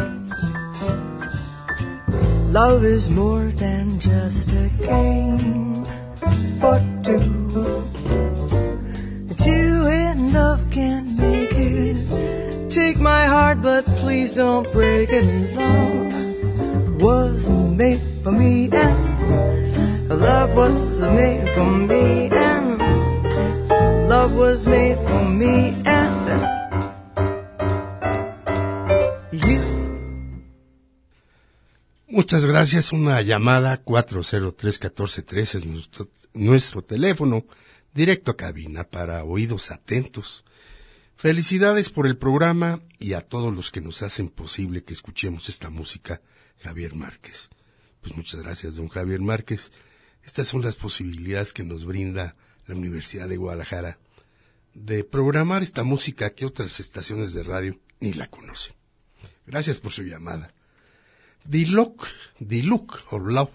Love is more than just a game for two. Two in love can make it. Take my heart, but please don't break it. Love was made for me, and love was made for me, and love was made for me, and you. Muchas gracias. Una llamada cuatro cero tres, uno cuatro tres es nuestro, nuestro teléfono directo a cabina para oídos atentos. Felicidades por el programa y a todos los que nos hacen posible que escuchemos esta música, Javier Márquez. Pues muchas gracias, don Javier Márquez. Estas son las posibilidades que nos brinda la Universidad de Guadalajara de programar esta música que otras estaciones de radio ni la conocen. Gracias por su llamada. The Look, The Look of Love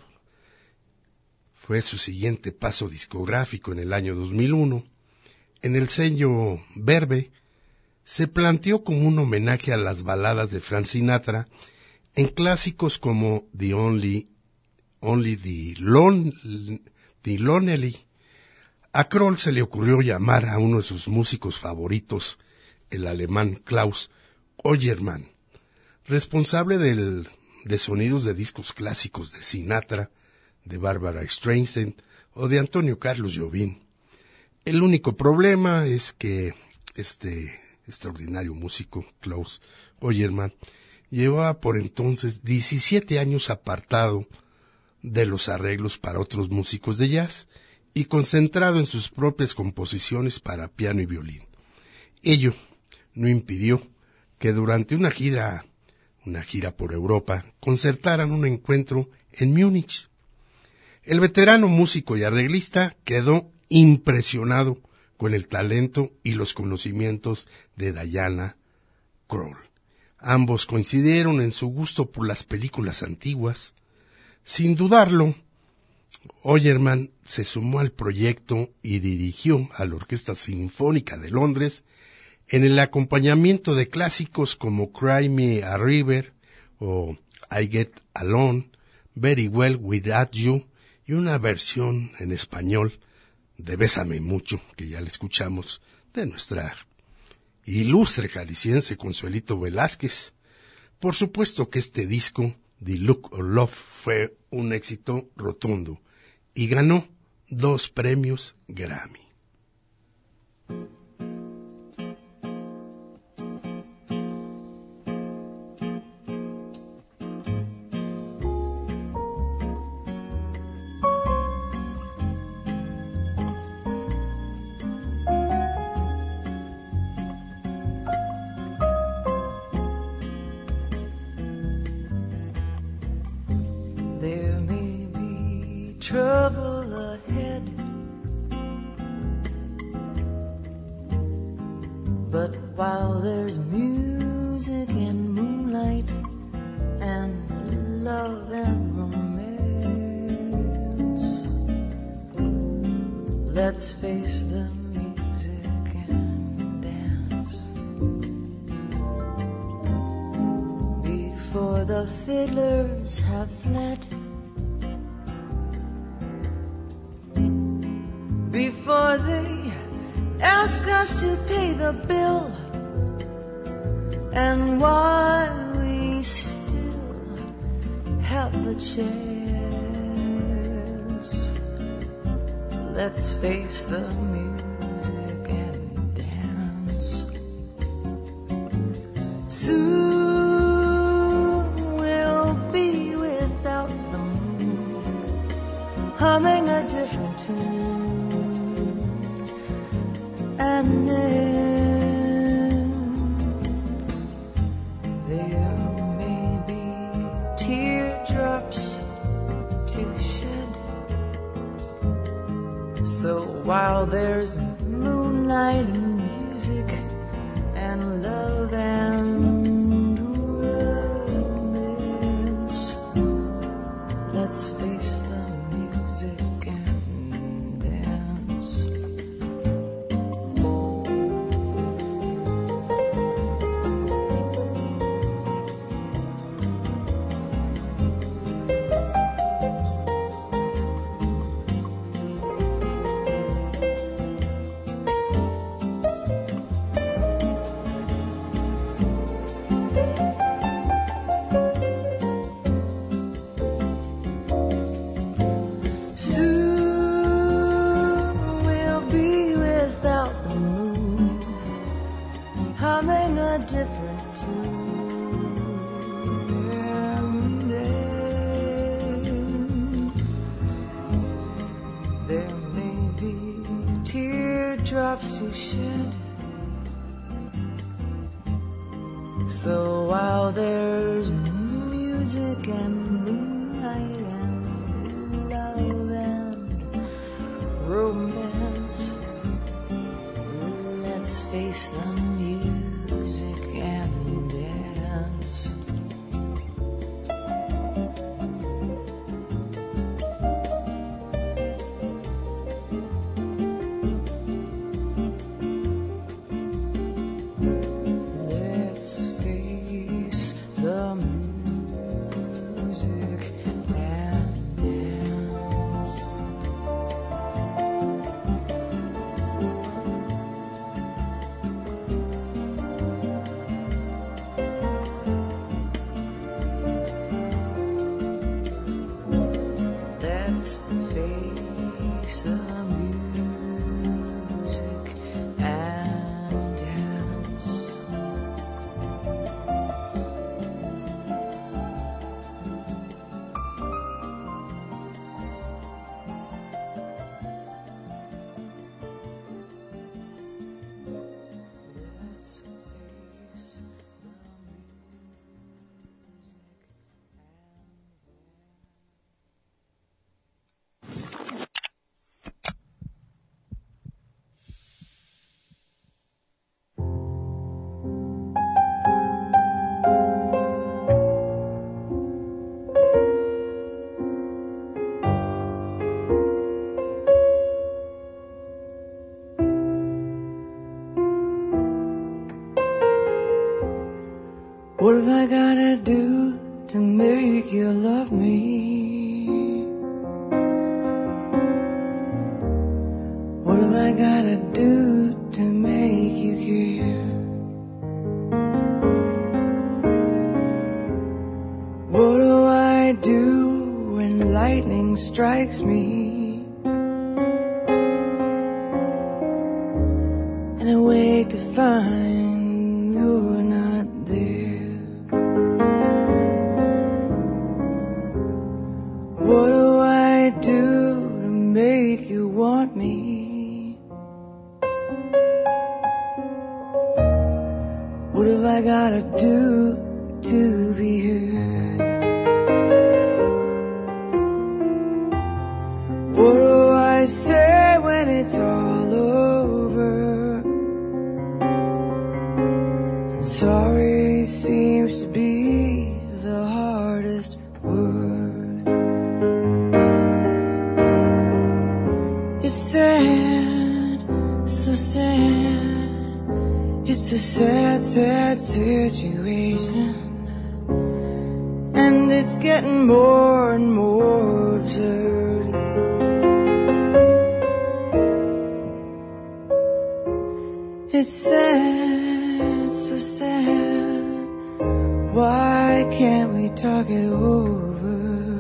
fue su siguiente paso discográfico en el año dos mil uno. En el sello Verve se planteó como un homenaje a las baladas de Frank Sinatra en clásicos como The Only, Only the, Lon, the Lonely. A Kroll se le ocurrió llamar a uno de sus músicos favoritos, el alemán Klaus Oyermann, responsable del, de sonidos de discos clásicos de Sinatra, de Barbara Streisand o de Antonio Carlos Jobim. El único problema es que este extraordinario músico, Klaus Oyermann, llevaba por entonces diecisiete años apartado de los arreglos para otros músicos de jazz y concentrado en sus propias composiciones para piano y violín. Ello no impidió que durante una gira, una gira por Europa, concertaran un encuentro en Múnich. El veterano músico y arreglista quedó impresionado con el talento y los conocimientos de Diana Krall. Ambos coincidieron en su gusto por las películas antiguas. Sin dudarlo, Oyermann se sumó al proyecto y dirigió a la Orquesta Sinfónica de Londres en el acompañamiento de clásicos como Cry Me a River o I Get Alone, Very Well Without You y una versión en español de Bésame Mucho, que ya la escuchamos, de nuestra ilustre jalisciense Consuelito Velázquez. Por supuesto que este disco, The Look of Love, fue un éxito rotundo y ganó dos premios Grammy. There may be trouble ahead, but while there's music and moonlight and love and romance, let's face the music and dance. Before the fiddlers have fled, before they ask us to pay the bill, and while we still have the chance, let's face the music and dance. Soon we'll be without the moon, humming a different tune. And then there may moonlight and music and love and romance. Let's face the music and dance. Drops to shed. So while there's music and moonlight and love and romance, let's face the music and dance. Let's face the music and dance. Let's face the What have I gotta do to make you love me? What have I gotta do to make you care? What do I do when lightning strikes me? And I wait to find you're not there. What do I do to make you want me? What have I gotta do to be heard? What do I say when it's all over? And sorry seems to be the hardest word. It's sad, so sad. It's a sad, sad situation. And it's getting more and more absurd. It's sad, so sad. Why can't we talk it over?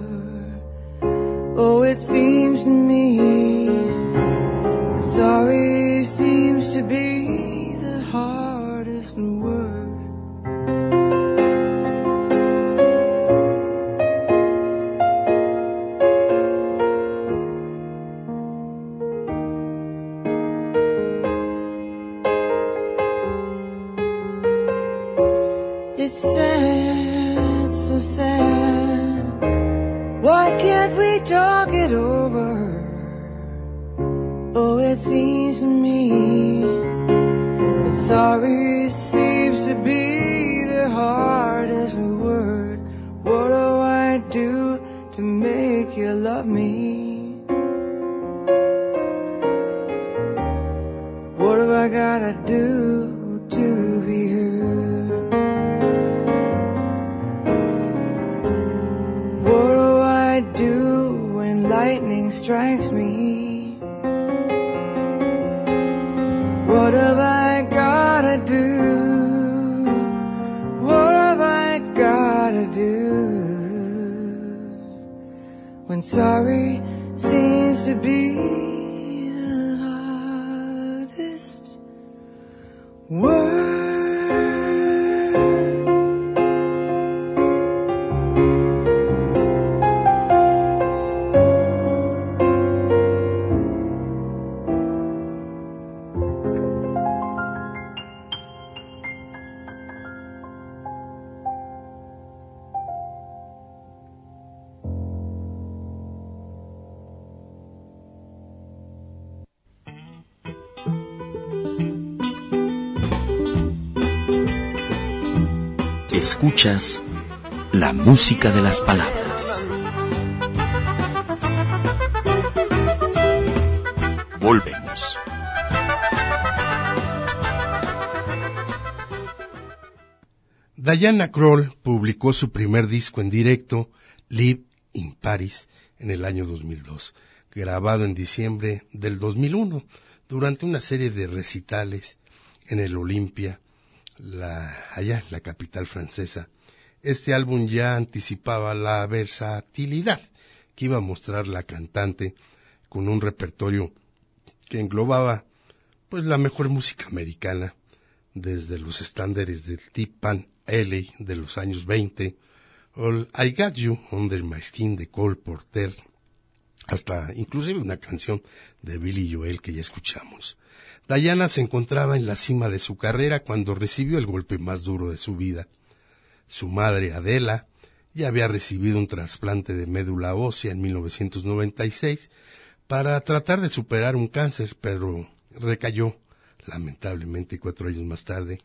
Oh, it seems to me sorry seems to be the hardest word. It's sad, so sad. Why can't we talk it over? Oh, it seems to me sorry seems to be the hardest word. What do I do to make you love me? What have I gotta do to be heard? What do I do when lightning strikes me? What have I gotta do? What have I gotta do? When sorry seems to be the hardest word. Escuchas la música de las palabras. Volvemos. Diana Krall publicó su primer disco en directo, Live in Paris, en el año dos mil dos, grabado en diciembre del dos mil uno, durante una serie de recitales en el Olympia, la, allá en la capital francesa. Este álbum ya anticipaba la versatilidad que iba a mostrar la cantante, con un repertorio que englobaba pues la mejor música americana, desde los estándares de Tip Pan Alley de los años veinte, o el I Got You Under My Skin de Cole Porter, hasta inclusive una canción de Billy Joel que ya escuchamos. Diana se encontraba en la cima de su carrera cuando recibió el golpe más duro de su vida. Su madre, Adela, ya había recibido un trasplante de médula ósea en mil novecientos noventa y seis para tratar de superar un cáncer, pero recayó, lamentablemente, cuatro años más tarde,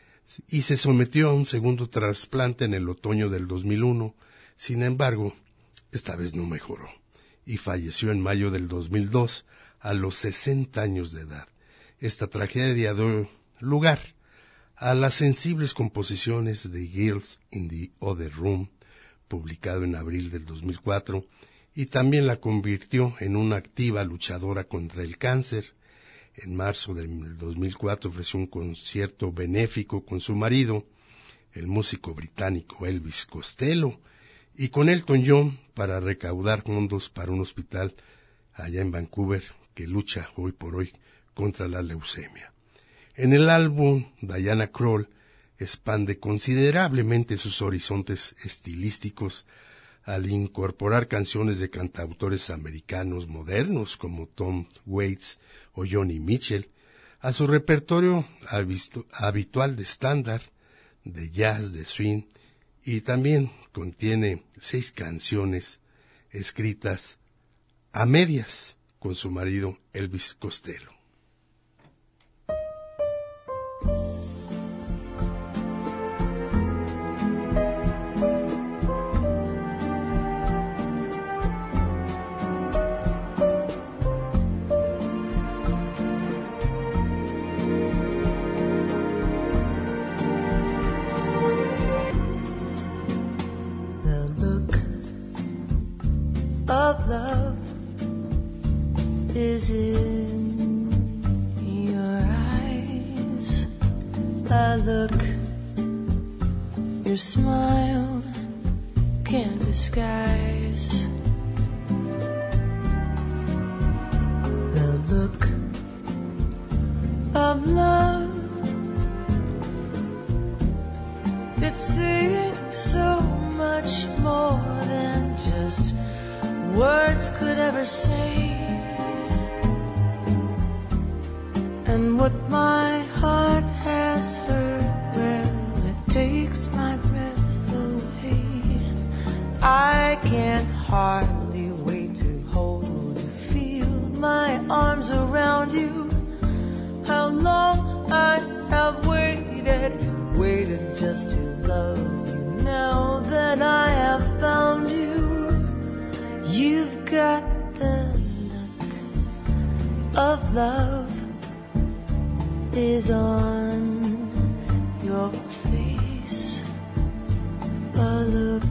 y se sometió a un segundo trasplante en el otoño del dos mil uno. Sin embargo, esta vez no mejoró, y falleció en mayo del dos mil dos, a los sesenta años de edad. Esta tragedia dio lugar a las sensibles composiciones de Girls in the Other Room, publicado en abril del dos mil cuatro, y también la convirtió en una activa luchadora contra el cáncer. En marzo del dos mil cuatro ofreció un concierto benéfico con su marido, el músico británico Elvis Costello, y con Elton John para recaudar fondos para un hospital allá en Vancouver que lucha hoy por hoy contra la leucemia. En el álbum, Diana Krall expande considerablemente sus horizontes estilísticos al incorporar canciones de cantautores americanos modernos como Tom Waits o Joni Mitchell a su repertorio habitual de estándar, de jazz, de swing, y también contiene seis canciones escritas a medias con su marido Elvis Costello. Of love is in your eyes. I look, your smile can't disguise the look of love. It's saying so much more than just words could ever say. And what my heart has heard, well, it takes my breath away. I can't hardly wait to hold you, feel my arms around you. How long I have waited waited just to love you. Now that I have found you, you've got the look of love is on your face, a look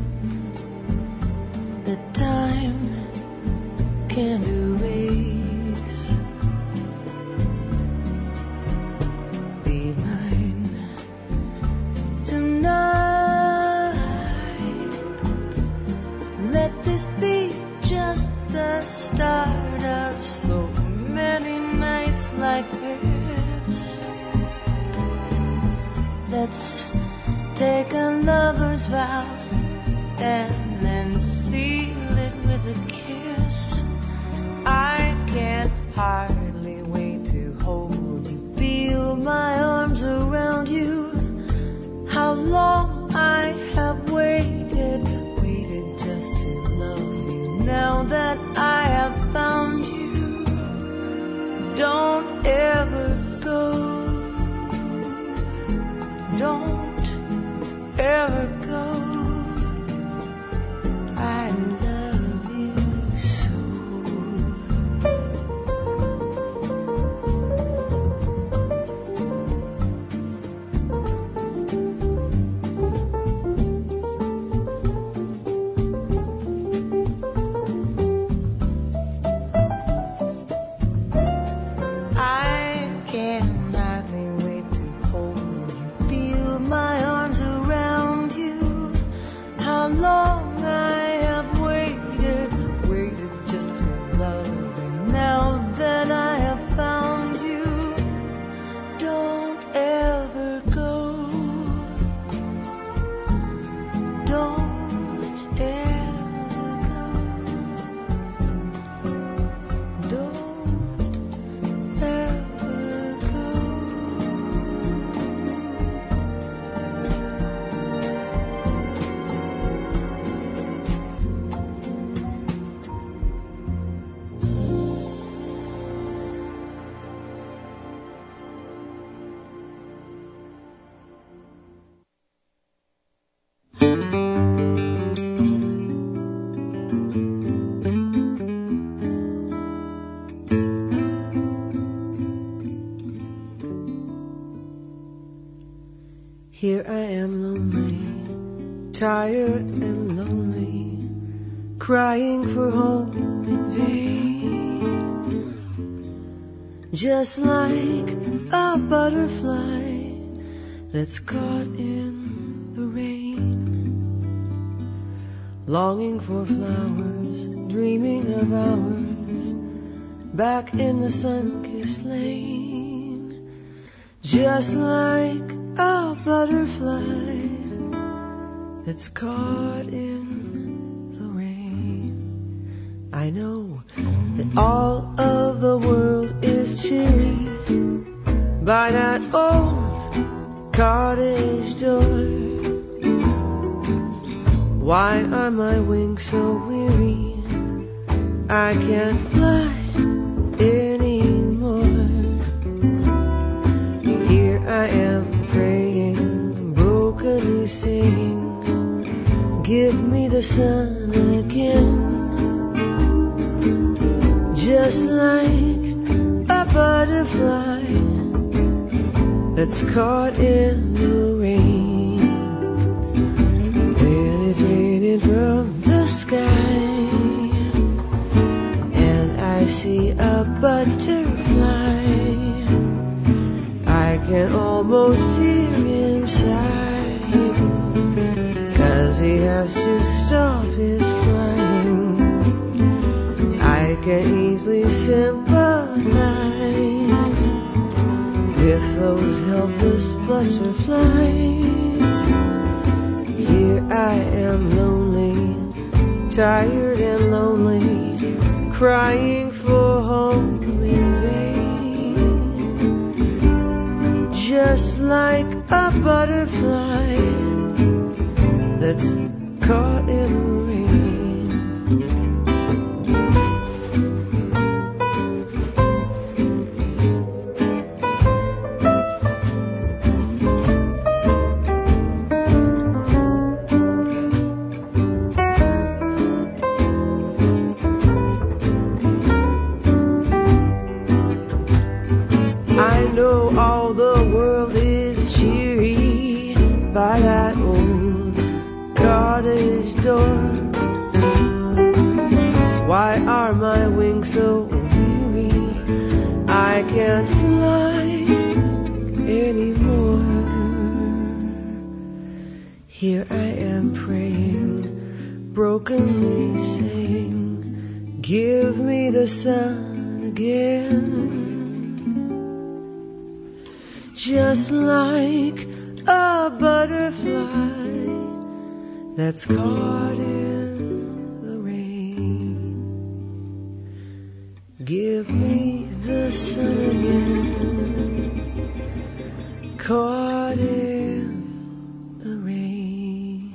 that time can't erase. Be mine tonight. Let this be just the start of so many nights like this. Let's take a lover's vow and then seal it with a kiss. I can't hardly wait to hold you, feel my arms around you. How long I have waited, waited just to love you. Now that I have found you, don't ever go, don't ever go. I love you so. I can hardly wait to hold you, feel my arms around you. How long I have waited, waited just to love you. Now that I have found you, don't ever go, don't ever go, don't ever go. Here I am lonely, tired and lonely, crying for home in vain. Just like a butterfly that's caught in the rain, longing for flowers, dreaming of hours back in the sun-kissed lane. Just like a butterfly that's caught in the rain. I know that all of the world is cheery by that old cottage door. Why are my wings so weary? I can't fly anymore. Here I am praying, brokenly saying, give me the sun again. Just like a butterfly that's caught in the rain. When it's raining from the sky and I see a butterfly, I can almost hear him sigh, 'cause he has to stop his flying. I can easily sympathize with those helpless butterflies. Here I am lonely, tired and lonely, crying for home in vain. Just like a butterfly that's caught in the rain. just like a butterfly that's caught in the rain. Give me the sun again, caught in the rain.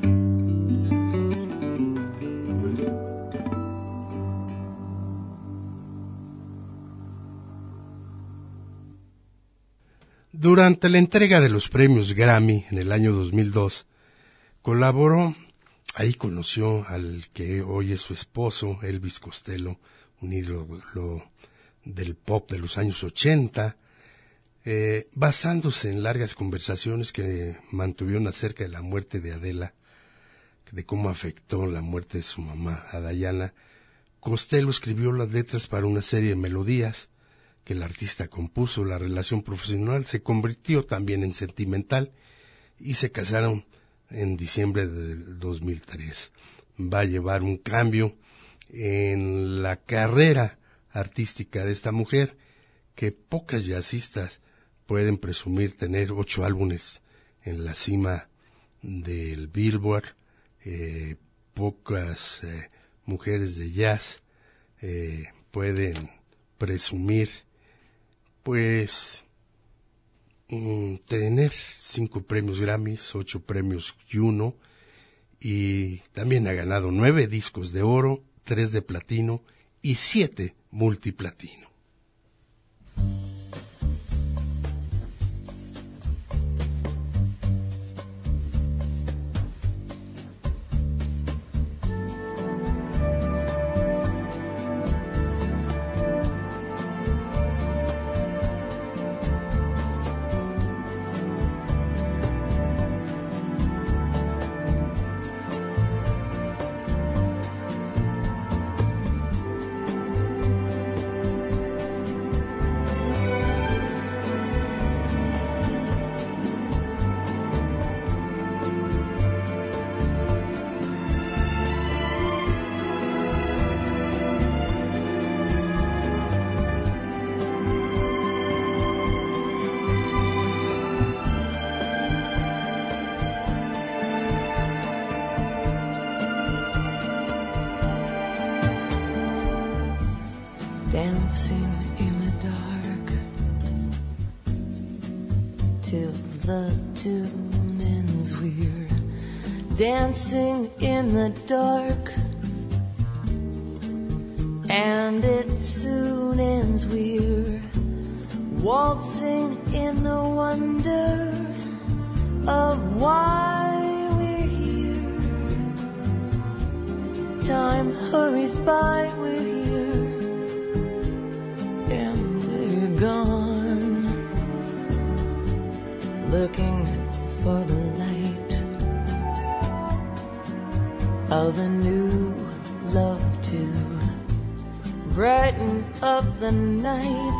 Durante la entrega de los premios Grammy en el año dos mil dos, colaboró, ahí conoció al que hoy es su esposo, Elvis Costello, un ídolo del pop de los años ochenta, eh, basándose en largas conversaciones que mantuvieron acerca de la muerte de Adela, de cómo afectó la muerte de su mamá, a Diana. Costello escribió las letras para una serie de melodías que el artista compuso. La relación profesional se convirtió también en sentimental y se casaron en diciembre del dos mil tres. Va a llevar un cambio en la carrera artística de esta mujer, que pocas jazzistas pueden presumir tener ocho álbumes en la cima del Billboard. Eh, pocas eh, mujeres de jazz eh, pueden presumir pues mm, tener cinco premios Grammys, ocho premios Juno, y también ha ganado nueve discos de oro, tres de platino y siete multiplatino. Dancing in the dark till the tune ends. We're dancing in the dark and it soon ends. We're waltzing in the wonder of why we're here. Time hurries by, we're here. Gone, looking for the light of a new love to brighten up the night.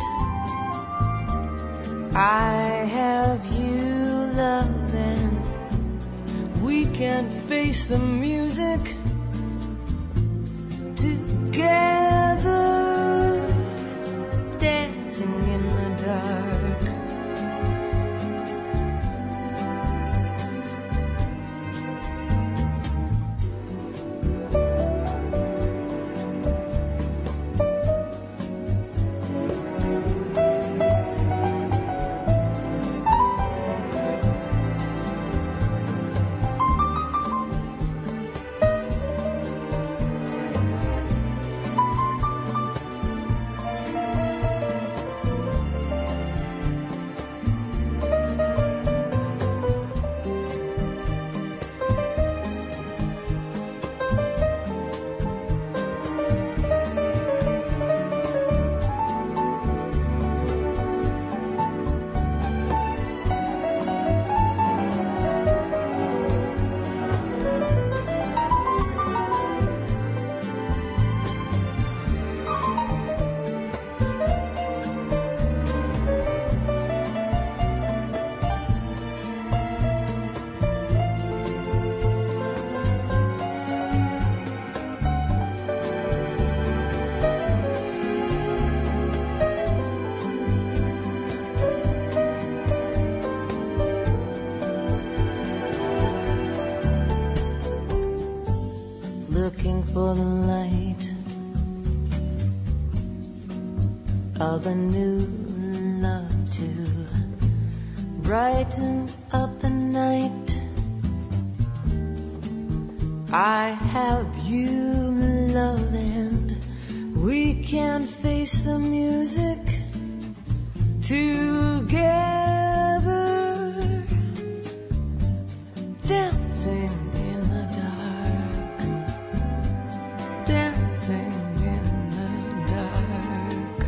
I have you, love, and we can face the music together. Dancing in the dark, of a new love to brighten up the night. I have you, love, and we can face the music together, dancing in the dark, dancing in the dark.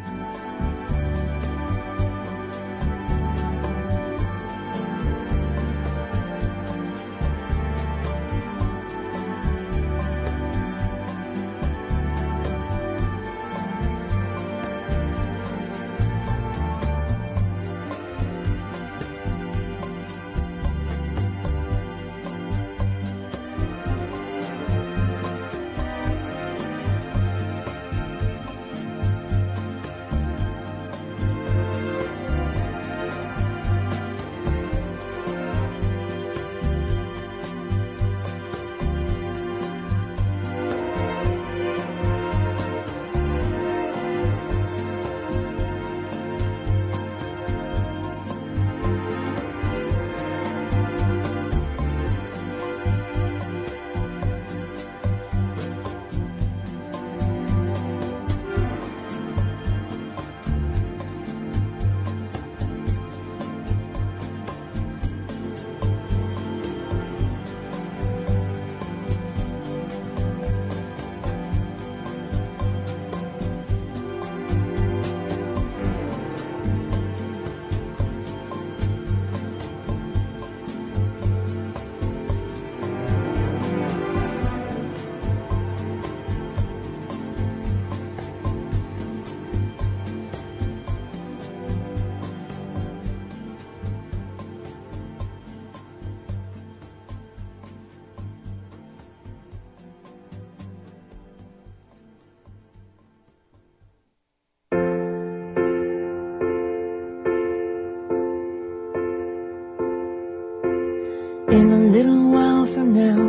In a little while from now,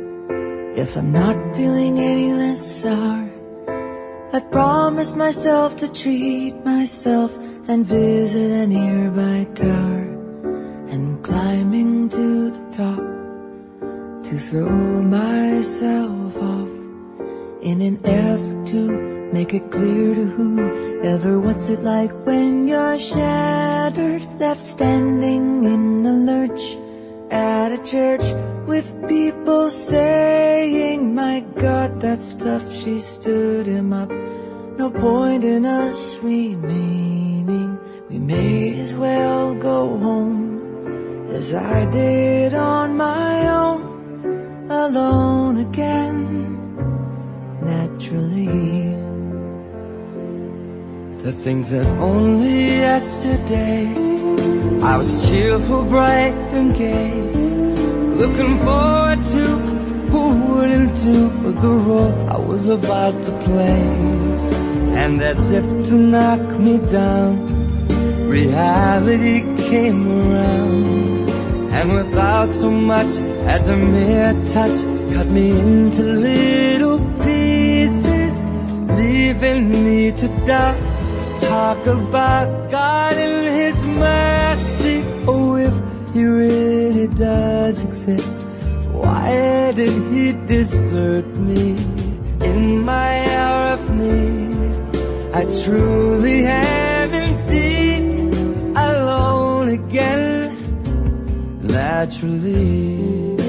if I'm not feeling any less sour, I promised myself to treat myself and visit a nearby tower, and climbing to the top to throw myself off in an effort to make it clear to whoever what's it like when you're shattered, left standing in a lurch at a church with people saying, my God, that's tough. She stood him up. No point in us remaining. We may as well go home as I did on my own, alone again, naturally. To think that only yesterday I was cheerful, bright and gay, looking forward to who wouldn't do the role I was about to play. And as if to knock me down, reality came around, and without so much as a mere touch, cut me into little pieces, leaving me to doubt. Talk about God and His mercy. Oh, if He really does exist, why did He desert me in my hour of need? I truly am indeed alone again, naturally.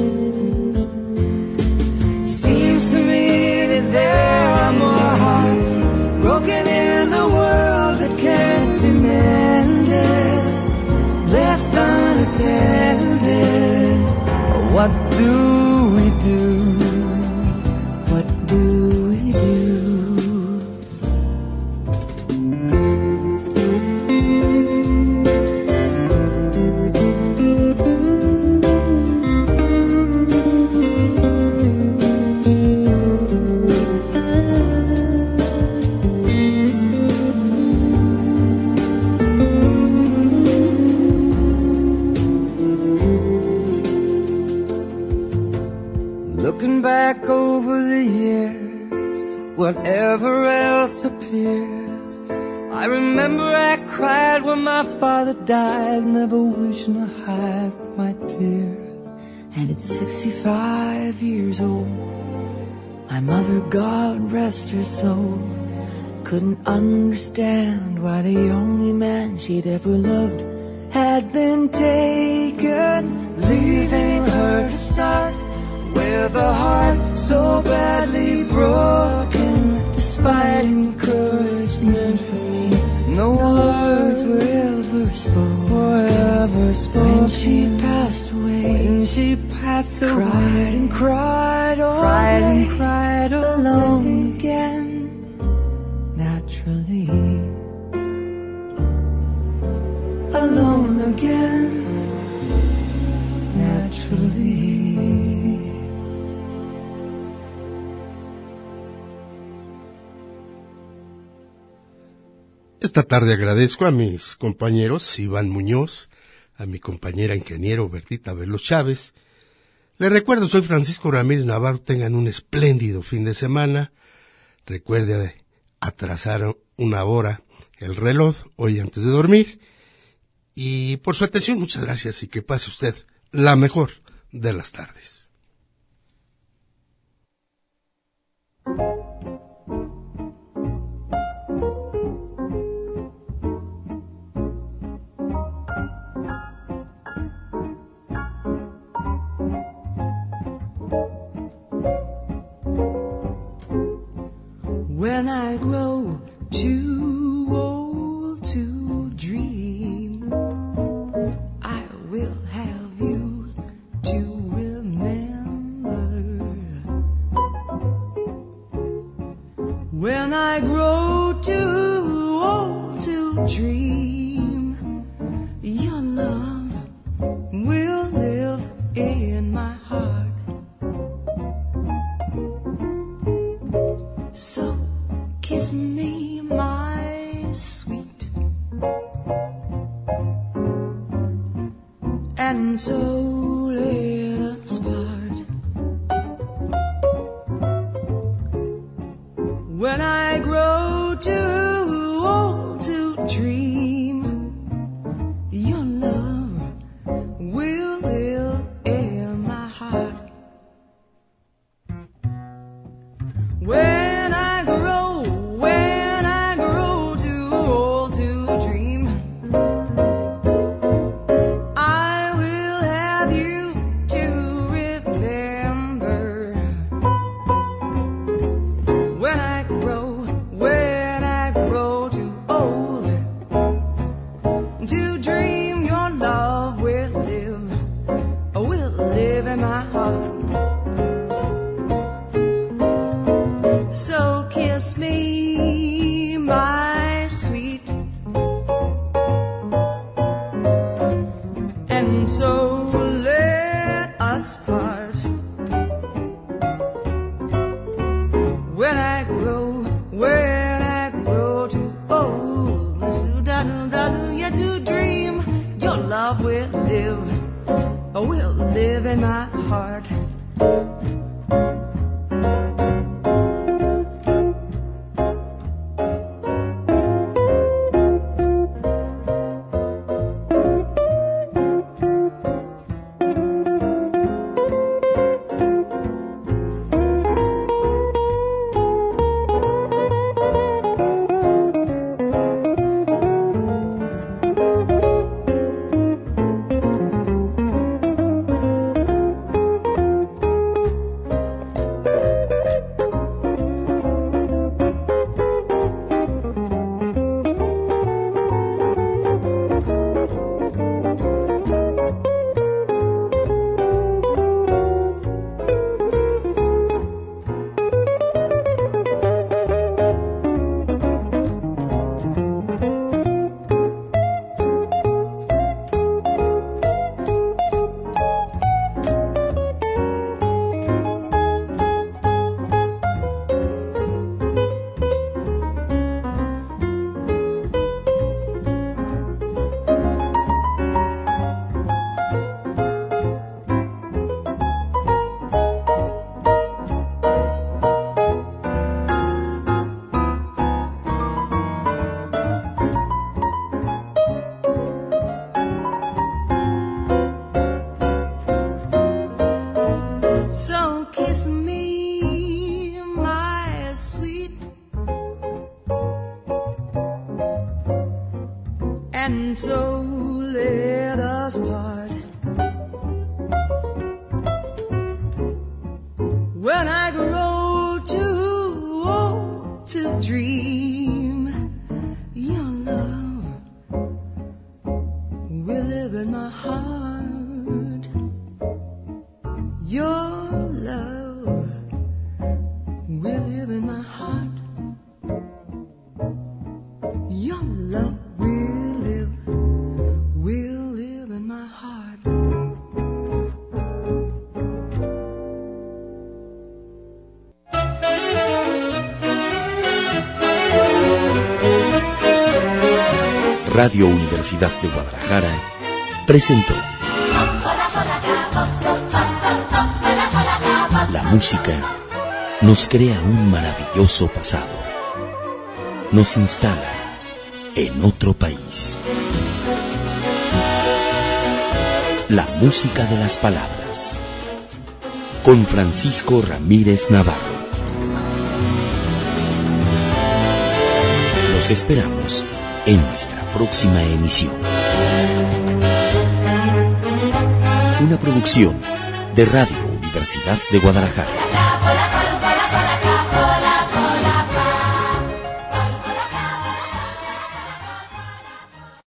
Seems to me that there are more hearts broken in the world that can't be mended, left unattended. What do we do? What do we do? Back over the years, whatever else appears, I remember I cried when my father died, never wishing to hide my tears. And at sixty-five years old, my mother, God rest her soul, couldn't understand why the only man she'd ever loved had been taken, leaving her to start with a heart so badly broken. Despite encouragement from me, no words were ever spoken. Were ever spoken. When she passed away, when she passed away, cried and cried all cried day, and cried all alone day. Again, naturally, alone again, naturally. Esta tarde agradezco a mis compañeros Iván Muñoz, a mi compañera ingeniero Bertita Velos Chávez. Les recuerdo, soy Francisco Ramírez Navarro, tengan un espléndido fin de semana. Recuerde atrasar una hora el reloj hoy antes de dormir. Y por su atención, muchas gracias y que pase usted la mejor de las tardes. When I grow too old to dream, I will have you to remember. When I grow too old to dream, your love will live in my heart. So kiss me, my sweet, and so let us part. When I grow too old to dream, your love will live in my heart. When I grow When I grow too old to dream, I will have you to remember. When I grow, when I grow too old to dream, your love will live, will live in my heart. So kiss me, my sweet, and so let us part. When I grow, when I grow too old, yeah, to dream, your love will live, will live in my heart. us part. When I grow too old to dream, your love will live in my heart. Your love will live in my heart. Your love will live, will live in my heart. Radio Universidad de Guadalajara presentó La música nos crea un maravilloso pasado, nos instala en otro país. La música de las palabras, con Francisco Ramírez Navarro. Los esperamos en nuestra próxima emisión. Una producción de Radio Universidad de Guadalajara.